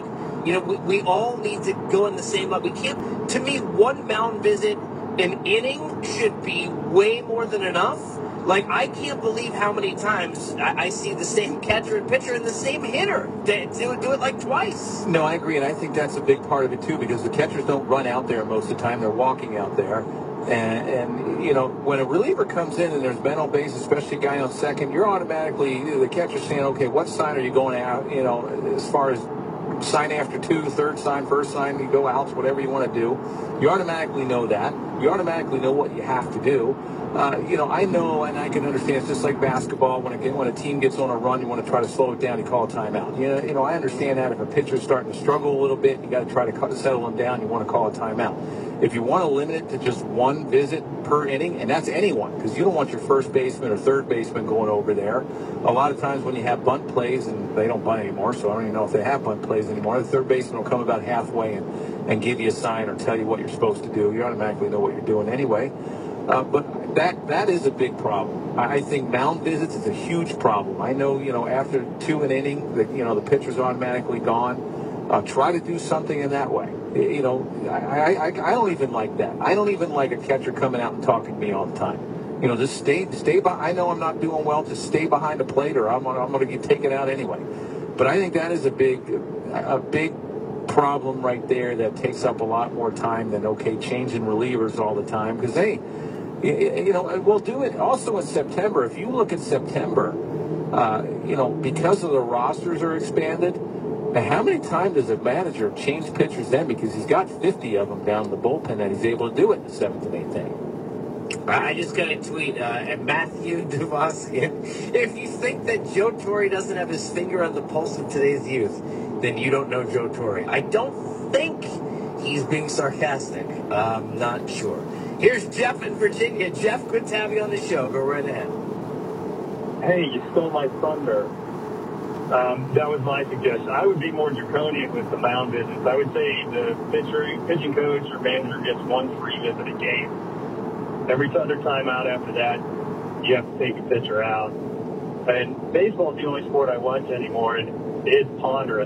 You know, we, we all need to go in the same level. We can't, to me, one mound visit, an inning should be way more than enough. Like, I can't believe how many times I, I see the same catcher and pitcher and the same hitter do, do, do it like twice. No, I agree, and I think that's a big part of it, too, because the catchers don't run out there most of the time. They're walking out there. And, and you know, when a reliever comes in and there's men on base, especially a guy on second, you're automatically, the catcher's saying, okay, what sign are you going out, you know, as far as sign after two, third sign, first sign, you go outs, whatever you want to do. You automatically know that. You automatically know what you have to do. Uh, you know, I know and I can understand. It's just like basketball. When a, when a team gets on a run, you want to try to slow it down. You call a timeout. You know, you know, I understand that if a pitcher's starting to struggle a little bit, you got to try to cut, settle him down. You want to call a timeout. If you want to limit it to just one visit per inning, and that's anyone, because you don't want your first baseman or third baseman going over there. A lot of times when you have bunt plays, and they don't bunt anymore, so I don't even know if they have bunt plays anymore, the third baseman will come about halfway and, and give you a sign or tell you what you're supposed to do. You automatically know what you're doing anyway. Uh, but that that is a big problem. I, I think mound visits is a huge problem. I know, you know, after two an inning, the, you know, the pitcher's automatically gone. Uh, try to do something in that way. You know, I, I, I don't even like that. I don't even like a catcher coming out and talking to me all the time. You know, just stay, stay by. I know I'm not doing well. Just stay behind the plate, or I'm, I'm going to get taken out anyway. But I think that is a big, a big problem right there that takes up a lot more time than, okay, changing relievers all the time. Because, hey, you know, we'll do it also in September. If you look at September, uh, you know, because of the rosters are expanded, now how many times does a manager change pitchers then? Because he's got fifty of them down in the bullpen that he's able to do it in the seventh and eighth inning. I just got a tweet uh, at Matthew Devoskin. If you think that Joe Torre doesn't have his finger on the pulse of today's youth, then you don't know Joe Torre. I don't think he's being sarcastic. I'm not sure. Here's Jeff in Virginia. Jeff, good to have you on the show. Go right ahead. Hey, you stole my thunder. Um, that was my suggestion. I would be more draconian with the mound visits. I would say the pitcher, pitching coach or manager gets one free visit a game. Every other time out after that, you have to take a pitcher out. And baseball is the only sport I watch anymore, and it's ponderous.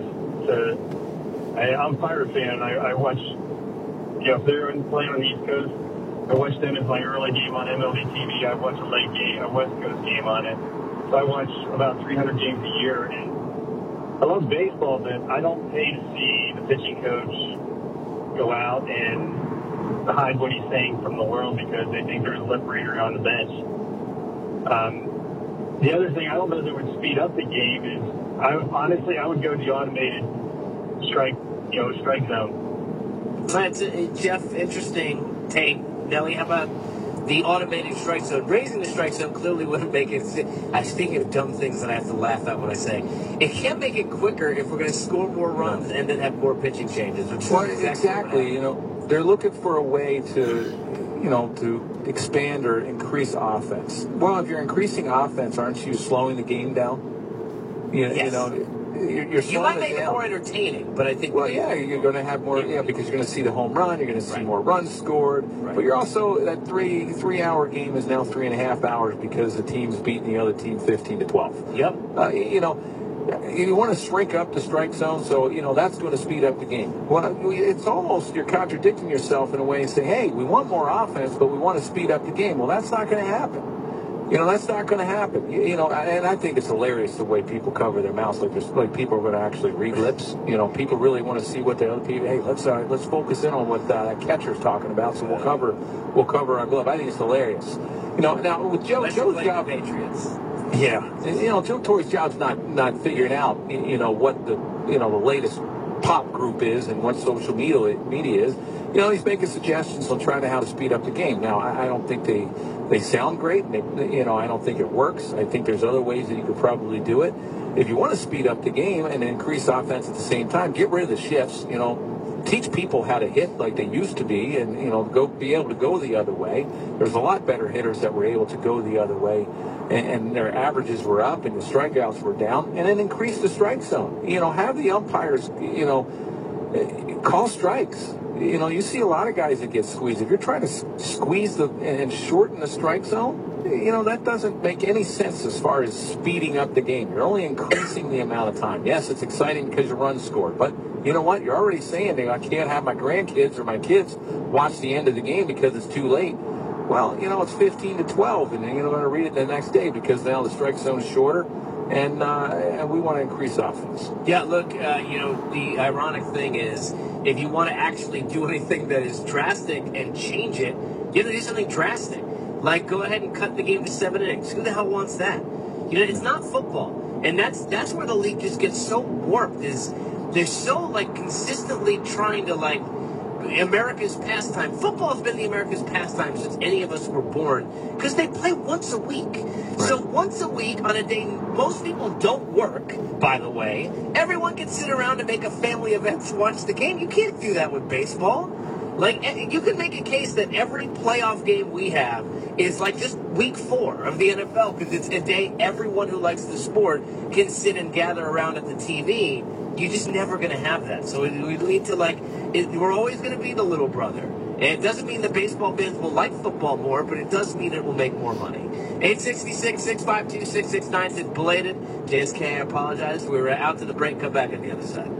To, I, I'm a Pirate fan, and I, I watch, you know, if they're playing on the East Coast, I watch them as my early game on M L B T V. I watch a late game, a West Coast game on it. So I watch about three hundred games a year, and I love baseball, but I don't pay to see the pitching coach go out and hide what he's saying from the world because they think there's a lip reader on the bench. Um, the other thing I don't know that would speed up the game is, I, honestly, I would go the automated strike, you know, strike zone. That's uh, Jeff, interesting take. Nelly, how about the automated strike zone? Raising the strike zone clearly wouldn't make it. I'm speaking of dumb things that I have to laugh at when I say it can't make it quicker if we're going to score more runs and then have more pitching changes. Which Well, is exactly, exactly. You know, they're looking for a way to, you know, to expand or increase offense. Well, if you're increasing offense, aren't you slowing the game down? You, Yes. you know, you're, you're You slowing might it make it down. more entertaining, but I think. Well, yeah, you're going to have more, yeah, because you're going to see the home run, you're going to see more runs scored, but you're also, that three, three-hour game is now three and a half hours because the team's beating the other team fifteen to twelve. Yep. Uh, you know, you want to shrink up the strike zone, so, you know, that's going to speed up the game. Well, it's almost, you're contradicting yourself in a way and saying, hey, we want more offense, but we want to speed up the game. Well, that's not going to happen. You know, that's not going to happen. You, you know, and I think it's hilarious the way people cover their mouths, like there's, like people are going to actually read lips. You know, people really want to see what the other people. Hey, let's uh, let's focus in on what uh, that catcher's talking about. So we'll cover we'll cover our glove. I think it's hilarious. You know, now with Joe Let's Joe's play job, the Patriots. yeah, and, you know, Joe Torre's job's not not figuring out you know what the you know the latest pop group is and what social media media is. You know, he's making suggestions on trying to how to speed up the game. Now, I, I don't think they they sound great. And they, you know, I don't think it works. I think there's other ways that you could probably do it. If you want to speed up the game and increase offense at the same time, get rid of the shifts. You know, teach people how to hit like they used to be, and you know, go be able to go the other way. There's a lot better hitters that were able to go the other way, and, and their averages were up and the strikeouts were down. And then increase the strike zone. You know, have the umpires, you know, call strikes. You know, you see a lot of guys that get squeezed. If you're trying to s- squeeze the and shorten the strike zone, you know, that doesn't make any sense as far as speeding up the game. You're only increasing the amount of time. Yes, it's exciting because your runs scored, but you know what? You're already saying that I can't have my grandkids or my kids watch the end of the game because it's too late. Well, you know, it's fifteen to twelve, and then you're going to read it the next day because now the strike zone is shorter, and, uh, and we want to increase offense. Yeah, look, uh, you know, the ironic thing is, if you want to actually do anything that is drastic and change it, you have to do something drastic. Like, go ahead and cut the game to seven innings. Who the hell wants that? You know, it's not football. And that's that's where the league just gets so warped, is they're so, like, consistently trying to, like, America's pastime. Football has been the America's pastime since any of us were born, because they play once a week. Right. So once a week on a day most people don't work, by the way, everyone can sit around and make a family event to watch the game. You can't do that with baseball. Like, you can make a case that every playoff game we have is like just week four of the N F L, because it's a day everyone who likes the sport can sit and gather around at the T V. You're just never going to have that. So we lead to, like, it, we're always going to be the little brother. And it doesn't mean that baseball fans will like football more, but it does mean it will make more money. eight six six, six five two, six six nine six, belated. J S K, I apologize. We were out to the break. Come back on the other side.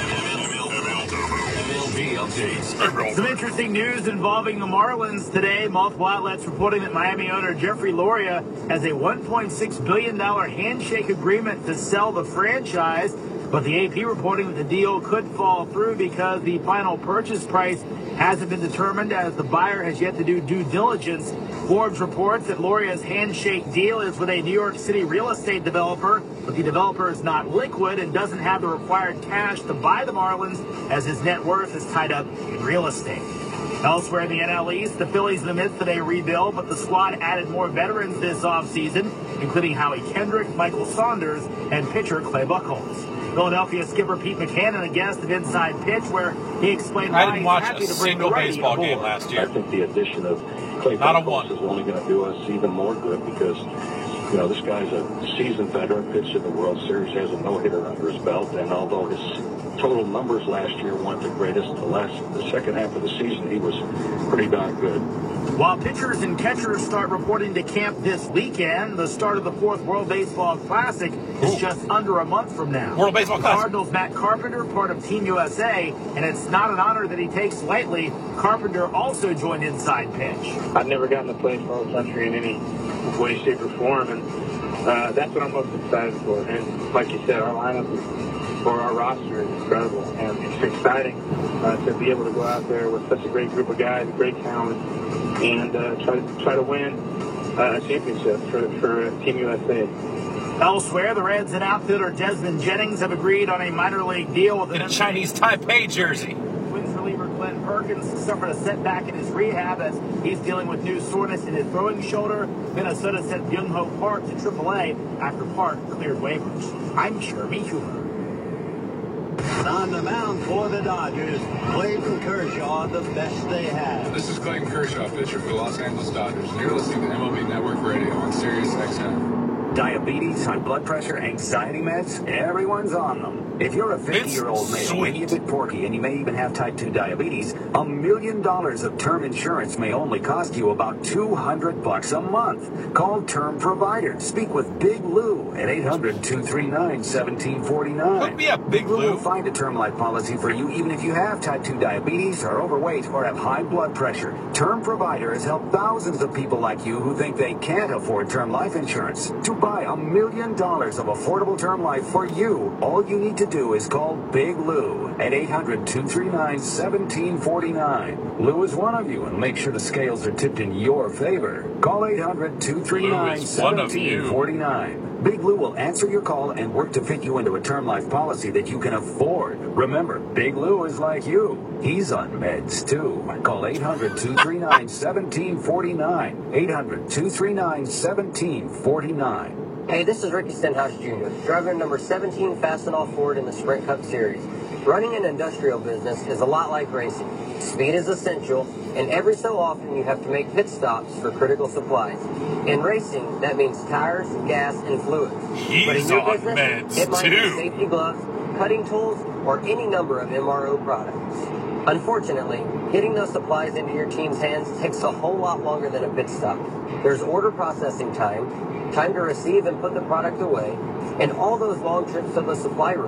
Some interesting news involving the Marlins today. Multiple outlets reporting that Miami owner Jeffrey Loria has a one point six billion dollars handshake agreement to sell the franchise. But the A P reporting that the deal could fall through because the final purchase price hasn't been determined, as the buyer has yet to do due diligence. Forbes reports that Loria's handshake deal is with a New York City real estate developer, but the developer is not liquid and doesn't have the required cash to buy the Marlins, as his net worth is tied up in real estate. Elsewhere in the N L East, the Phillies in the midst of a rebuild, but the squad added more veterans this offseason, including Howie Kendrick, Michael Saunders, and pitcher Clay Buchholz. Philadelphia skipper Pete McCannon, a guest of Inside Pitch, where he explained why I didn't watch he's happy a to bring single the righty baseball aboard. game last year. I think the addition of Clay Buchholz is only going to do us even more good, because, you know, this guy's a seasoned veteran, pitched in the World Series, has a no-hitter under his belt, and although his total numbers last year weren't the greatest, the last, the second half of the season, he was pretty darn good. While pitchers and catchers start reporting to camp this weekend, the start of the fourth World Baseball Classic is Ooh. just under a month from now. World Baseball Classic. Cardinals' Matt Carpenter, part of Team U S A, and it's not an honor that he takes lightly. Carpenter also joined Inside Pitch. I've never gotten to play for our country in any way, shape, or form, and uh, that's what I'm most excited for. And like you said, our lineup is, for our roster is incredible, and it's exciting uh, to be able to go out there with such a great group of guys, great talent, and uh, try to try to win uh, a championship for for Team U S A. Elsewhere, the Reds and outfielder Desmond Jennings have agreed on a minor league deal with in a Chinese Taipei jersey. Twins reliever Clint Perkins suffered a setback in his rehab as he's dealing with new soreness in his throwing shoulder. Minnesota sent Byung-Ho Park to triple A after Park cleared waivers. I'm Jeremy Hoover. On the mound for the Dodgers, Clayton Kershaw, the best they have. This is Clayton Kershaw, pitcher for the Los Angeles Dodgers, and you're listening to M L B Network Radio on Sirius X M. Diabetes, high blood pressure, anxiety meds, everyone's on them. If you're a fifty-year-old male, maybe a bit porky, and you may even have type two diabetes, a million dollars of term insurance may only cost you about two hundred bucks a month. Call Term Provider. Speak with Big Lou at eight hundred, two three nine, one seven four nine. Hook me up, Big Lou. Lou will find a term life policy for you even if you have type two diabetes, are overweight, or have high blood pressure. Term Provider has helped thousands of people like you who think they can't afford term life insurance to buy a million dollars of affordable term life for you. All you need to do is call Big Lou at eight hundred, two three nine, one seven four nine. Lou is one of you, and make sure the scales are tipped in your favor. Call eight hundred, two three nine, one seven four nine. Big Lou will answer your call and work to fit you into a term life policy that you can afford. Remember, Big Lou is like you. He's on meds, too. Call eight hundred, two three nine, one seven four nine. eight hundred, two three nine, one seven four nine. Hey, this is Ricky Stenhouse Junior, driver number seventeen Fastenal Ford in the Sprint Cup Series. Running an industrial business is a lot like racing. Speed is essential, and every so often you have to make pit stops for critical supplies. In racing, that means tires, gas, and fluids. He's but in your on business, meds, it might too. be safety gloves, cutting tools, or any number of M R O products. Unfortunately, getting those supplies into your team's hands takes a whole lot longer than a pit stop. There's order processing time, time to receive and put the product away, and all those long trips to the supply room.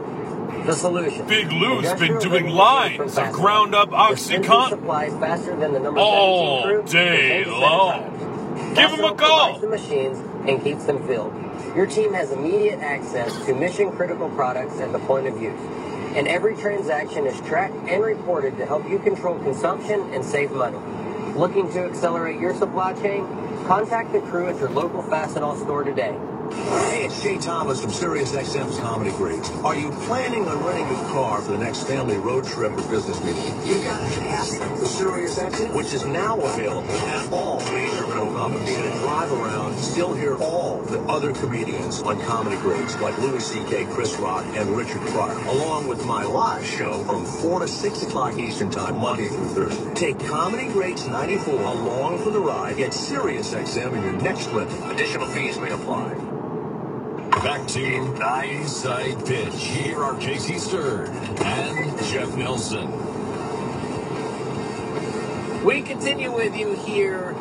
The solution. Big Lou's been Industrial doing living lines from of ground up With simply OxyContin supplies faster than the number all seventeen crew, day it takes long. time. Give him a Fastenal call. provides the machines and keeps them filled. Your team has immediate access to mission-critical products at the point of use. And every transaction is tracked and reported to help you control consumption and save money. Looking to accelerate your supply chain? Contact the crew at your local Fastenal store today. Hey, it's Jay Thomas from SiriusXM's Comedy Grades. Are you planning on renting a car for the next family road trip or business meeting? You got to ask them for SiriusXM, which is now available at all major rental companies. You're going to drive around, still hear all the other comedians on Comedy Grades, like Louis C K, Chris Rock, and Richard Pryor, along with my live show from four to six o'clock Eastern Time, Monday through Thursday. Take Comedy Grades ninety-four along for the ride. Get SiriusXM in your next trip. Additional fees may apply. Back to Inside Pitch. Here are Casey Stern and Jeff Nelson. We continue with you here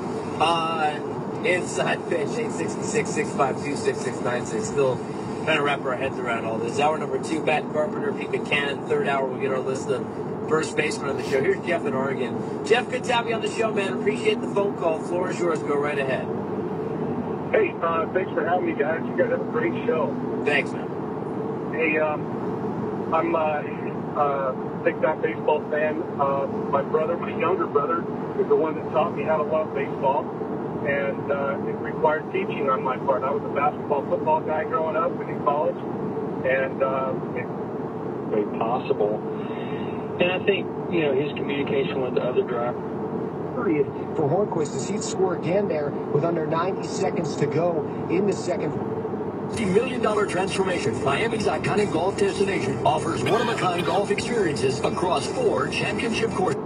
on Inside Pitch, eight six six, six five two, six six nine six. Still trying to wrap our heads around all this. Hour number two, Matt Carpenter, Pete McCann. Third hour, we'll get our list of first basemen on the show. Here's Jeff in Oregon. Jeff, good to have you on the show, man. Appreciate the phone call. Floor is yours. Go right ahead. Hey, uh, thanks for having me, guys. You guys have a great show. Thanks, man. Hey, um, I'm uh, uh, a big-time baseball fan. Uh, my brother, my younger brother, is the one that taught me how to love baseball, and uh, it required teaching on my part. I was a basketball, football guy growing up and in college, and uh, it's very possible. And I think, you know, his communication with the other drivers. Period for Hornquist as he'd score again there with under ninety seconds to go in the second. The Million Dollar Transformation, Miami's iconic golf destination, offers one-of-a-kind golf experiences across four championship courses.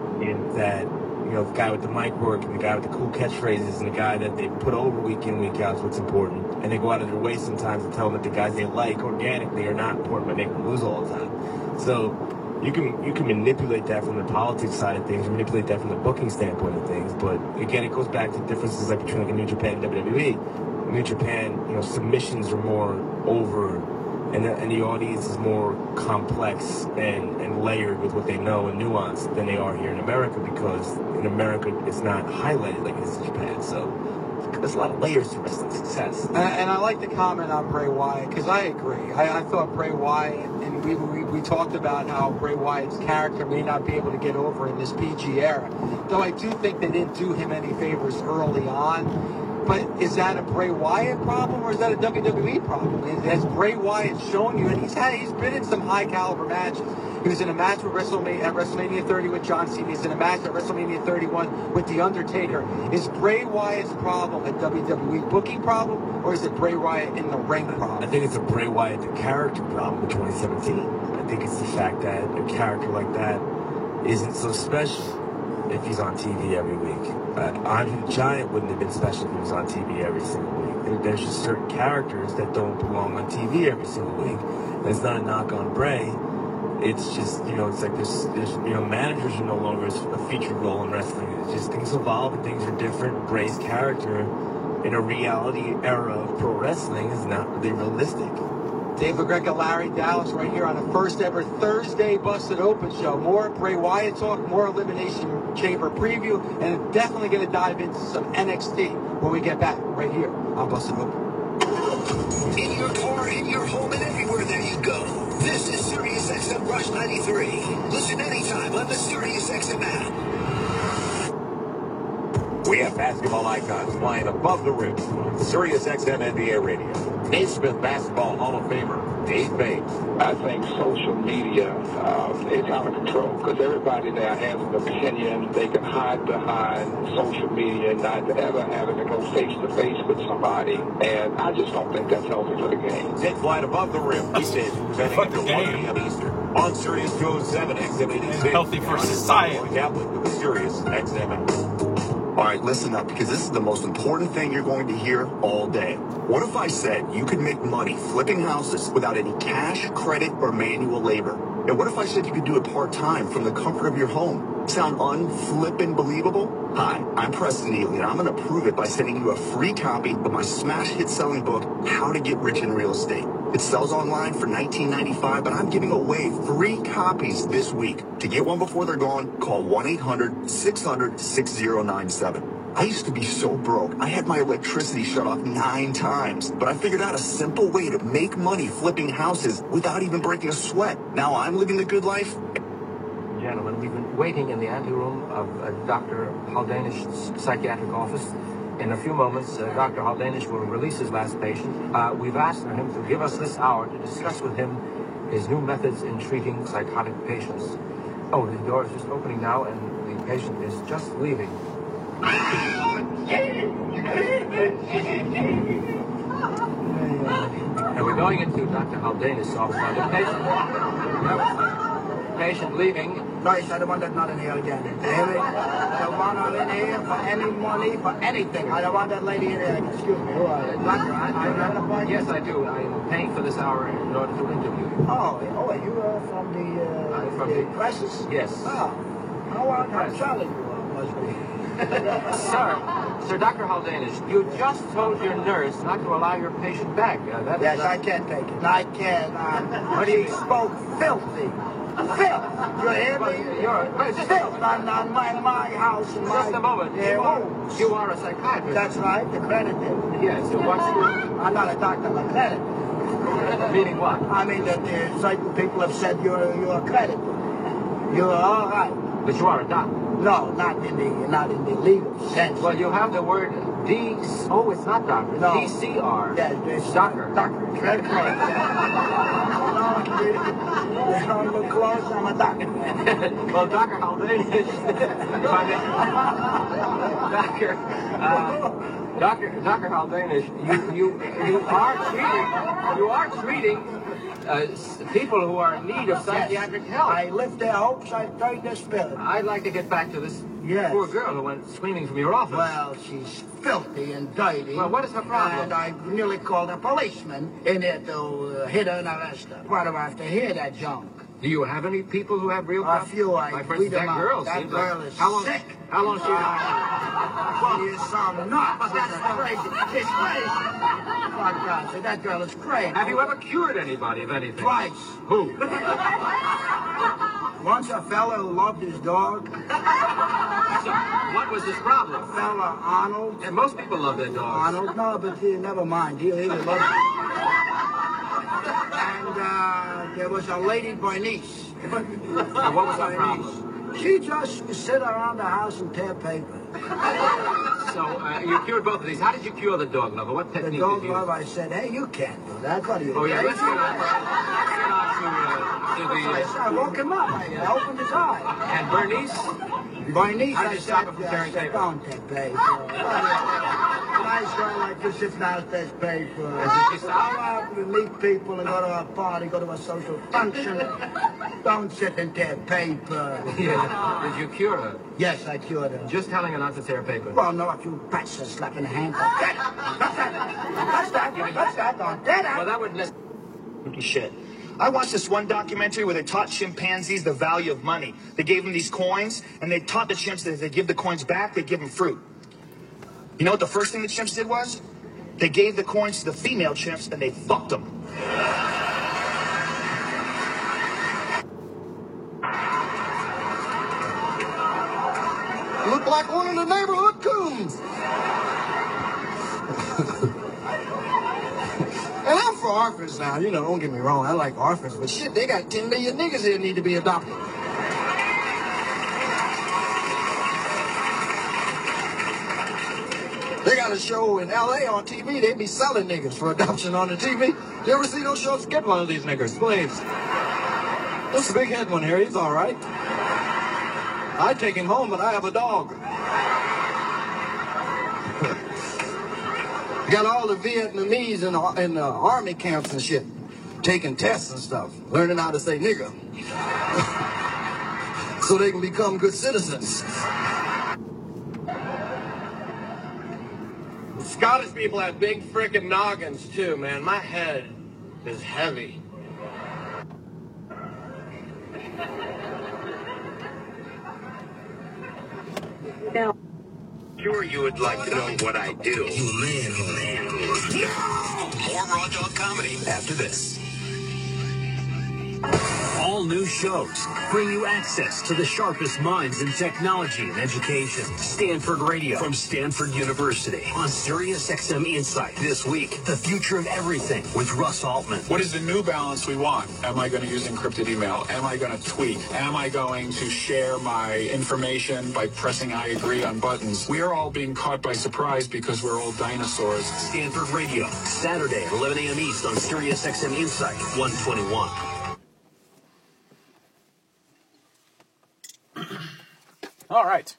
In that, you know, the guy with the mic work and the guy with the cool catchphrases and the guy that they put over week in, week out is what's important. And they go out of their way sometimes to tell them that the guys they like organically are not important, but they can lose all the time. So you can you can manipulate that from the politics side of things, manipulate that from the booking standpoint of things. But again, it goes back to differences like between like a New Japan and W W E. In New Japan, you know, submissions are more over, and the, and the audience is more complex and, and layered with what they know and nuanced than they are here in America, because in America it's not highlighted like it is in Japan. So there's a lot of layers to wrestling success. And, and I like the comment on Bray Wyatt, because I agree. I, I thought Bray Wyatt, and we, we we talked about how Bray Wyatt's character may not be able to get over in this P G era. Though I do think they didn't do him any favors early on. But is that a Bray Wyatt problem, or is that a W W E problem? Has Bray Wyatt shown you, and he's had, he's been in some high caliber matches. He was in a match with WrestleMania, at WrestleMania thirty with John Cena. He's in a match at WrestleMania thirty-one with The Undertaker. Is Bray Wyatt's problem a W W E booking problem, or is it Bray Wyatt in the ring problem? I think it's a Bray Wyatt the character problem in twenty seventeen. I think it's the fact that a character like that isn't so special if he's on T V every week. Uh, Andre the Giant wouldn't have been special if he was on T V every single week. There, there's just certain characters that don't belong on T V every single week. And it's not a knock on Bray. It's just, you know, it's like there's, there's, you know, managers are no longer a featured role in wrestling. It's just things evolve and things are different. Bray's character in a reality era of pro wrestling is not really realistic. Dave LaGreca, Larry Dallas, right here on the first ever Thursday Busted Open show. More Bray Wyatt talk, more Elimination Chamber preview, and definitely going to dive into some N X T when we get back right here on Busted Open. In your car, in your home, and everywhere there you go. This is SiriusXM Rush ninety-three. Listen anytime on the SiriusXM app. We have basketball icons flying above the rim. SiriusXM N B A Radio. Naismith Basketball Hall of Famer Dave Bates. I think social media uh, is out of control because everybody now has an opinion. They can hide behind social media and not ever having to go face to face with somebody. And I just don't think that's healthy for the game. Take flight above the rim. He says, presenting at the one p.m. Eastern on Sirius two oh seven X M eighty-six. Healthy for society. Catholic with the Sirius X M. All right, listen up, because this is the most important thing you're going to hear all day. What if I said you could make money flipping houses without any cash, credit, or manual labor? And what if I said you could do it part-time from the comfort of your home? Sound unflippin' believable? Hi, I'm Preston Ely, and I'm going to prove it by sending you a free copy of my smash hit selling book, How to Get Rich in Real Estate. It sells online for nineteen ninety-five dollars, but I'm giving away three copies this week. To get one before they're gone, call one eight hundred six hundred six zero nine seven. I used to be so broke, I had my electricity shut off nine times, but I figured out a simple way to make money flipping houses without even breaking a sweat. Now I'm living the good life. Gentlemen, we've been waiting in the anteroom of uh, Doctor Haldanish's psychiatric office. In a few moments, uh, Doctor Haldanish will release his last patient. Uh, we've asked him to give us this hour to discuss with him his new methods in treating psychotic patients. Oh, the door is just opening now, and the patient is just leaving. And we're going into Doctor Haldanish's office now. The patient, patient leaving. Nice, I don't want that not in here again. You hear me? I don't want her in here for any money, for anything. I don't want that lady in here. Excuse me, who are you? Doctor, I, I have an appointment. Yes, I do. I'm paying for this hour in order to interview you. Oh, oh, are you uh, from the, uh, I'm from the, the crisis? Yes. Oh, how long how solid you uh, must be? Sir, Sir Doctor Haldanish, you just told your nurse not to allow your patient back. Uh, that yes, is I can't take it. I can't. Um, but he spoke filthy. Filth. You hear me? You're, wait, just filth on, on my, my house. And my, just a moment. Yeah, you, are, you are a psychiatrist. That's right. Accredited. Yes. So what's your... I'm not a doctor. I'm accredited. Meaning what? I mean that uh, certain people have said you're you're accredited. You're all right. But you are a doctor. No, not in the not in the legal sense. Well, you have the word D. Oh, it's not doctor. No. D C R. Yeah, it's doctor. Doctor. Tread close. You don't look close. I'm a doctor. Well, Doctor Haldanish. Doctor. Uh, Doctor Doctor Haldanish, you you you are treating you are treating uh, people who are in need of psychiatric yes. help. I lift their hopes, I turn their spirit. I'd like to get back to this yes. poor girl who went screaming from your office. Well, she's filthy and dirty. Well, what is her problem? And I nearly called a policeman in there to uh, hit her and arrest her. Why do I have to hear that junk? Do you have any people who have real problems? A few, I like, for instance, that girl That seems girl like, is how long, sick. How long she... Uh, she is some nuts. But that's crazy. She's crazy. For God's sake, that girl is crazy. Have you ever cured anybody of anything? Twice. Who? Once a fella who loved his dog. So, what was his problem? A fella, Arnold. And most people love their dogs. Arnold, no, but uh, never mind. He, he loved it. And uh, there was a lady, Bernice. And what was her problem? She just sit around the house and tear paper. So, uh, you cured both of these. How did you cure the dog lover? What technique The dog did you lover, I said, hey, you can't do that. What are you Oh, yeah, let's get on, let's get on to, uh, to the... I, said, I woke him up. I opened his eye. And Bernice? Bernice, How did I you stop her said, from I tearing said, paper? don't take paper. Nice girl like this sits downstairs paper. And did she stop? Go out and meet people and go to a party, go to a social function. Don't sit and tear paper. Yeah. Did you cure her? Yes, I cured her. Just telling her not to tear paper? Well, no, if you bats her slapping the hand. That's that. That's that. That's that. Don't tear that. Well, that would... Shit. I watched this one documentary where they taught chimpanzees the value of money. They gave them these coins, and they taught the chimps that if they give the coins back, they give them fruit. You know what the first thing the chimps did was? They gave the coins to the female chimps, and they fucked them. Look like one of the neighborhood coons. And I'm for orphans now, you know, don't get me wrong, I like orphans, but shit, they got ten million niggas here need to be adopted. They got a show in L A on T V, they be selling niggas for adoption on the T V. You ever see those shows? Get one of these niggas, please. This big head one here, he's all right. I'd take him home, but I have a dog. Got all the Vietnamese in the, in the army camps and shit, taking tests and stuff, learning how to say nigga, so they can become good citizens. Scottish people have big frickin' noggins too, man. My head is heavy. Now, sure you would like to know what I do. You man, More Raw Dog Comedy after this. All new shows bring you access to the sharpest minds in technology and education. Stanford Radio from Stanford University on Sirius X M Insight. This week, the future of everything with Russ Altman. What is the new balance we want? Am I going to use encrypted email? Am I going to tweet? Am I going to share my information by pressing I agree on buttons? We are all being caught by surprise because we're all dinosaurs. Stanford Radio, Saturday at eleven a.m. East on Sirius X M Insight, one twenty-one. All right.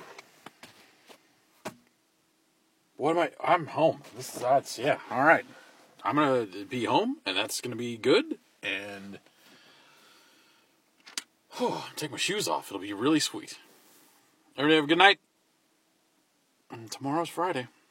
What am I? I'm home. This is that's yeah. All right. I'm gonna be home, and that's gonna be good. And oh, take my shoes off. It'll be really sweet. Everybody have a good night. And tomorrow's Friday.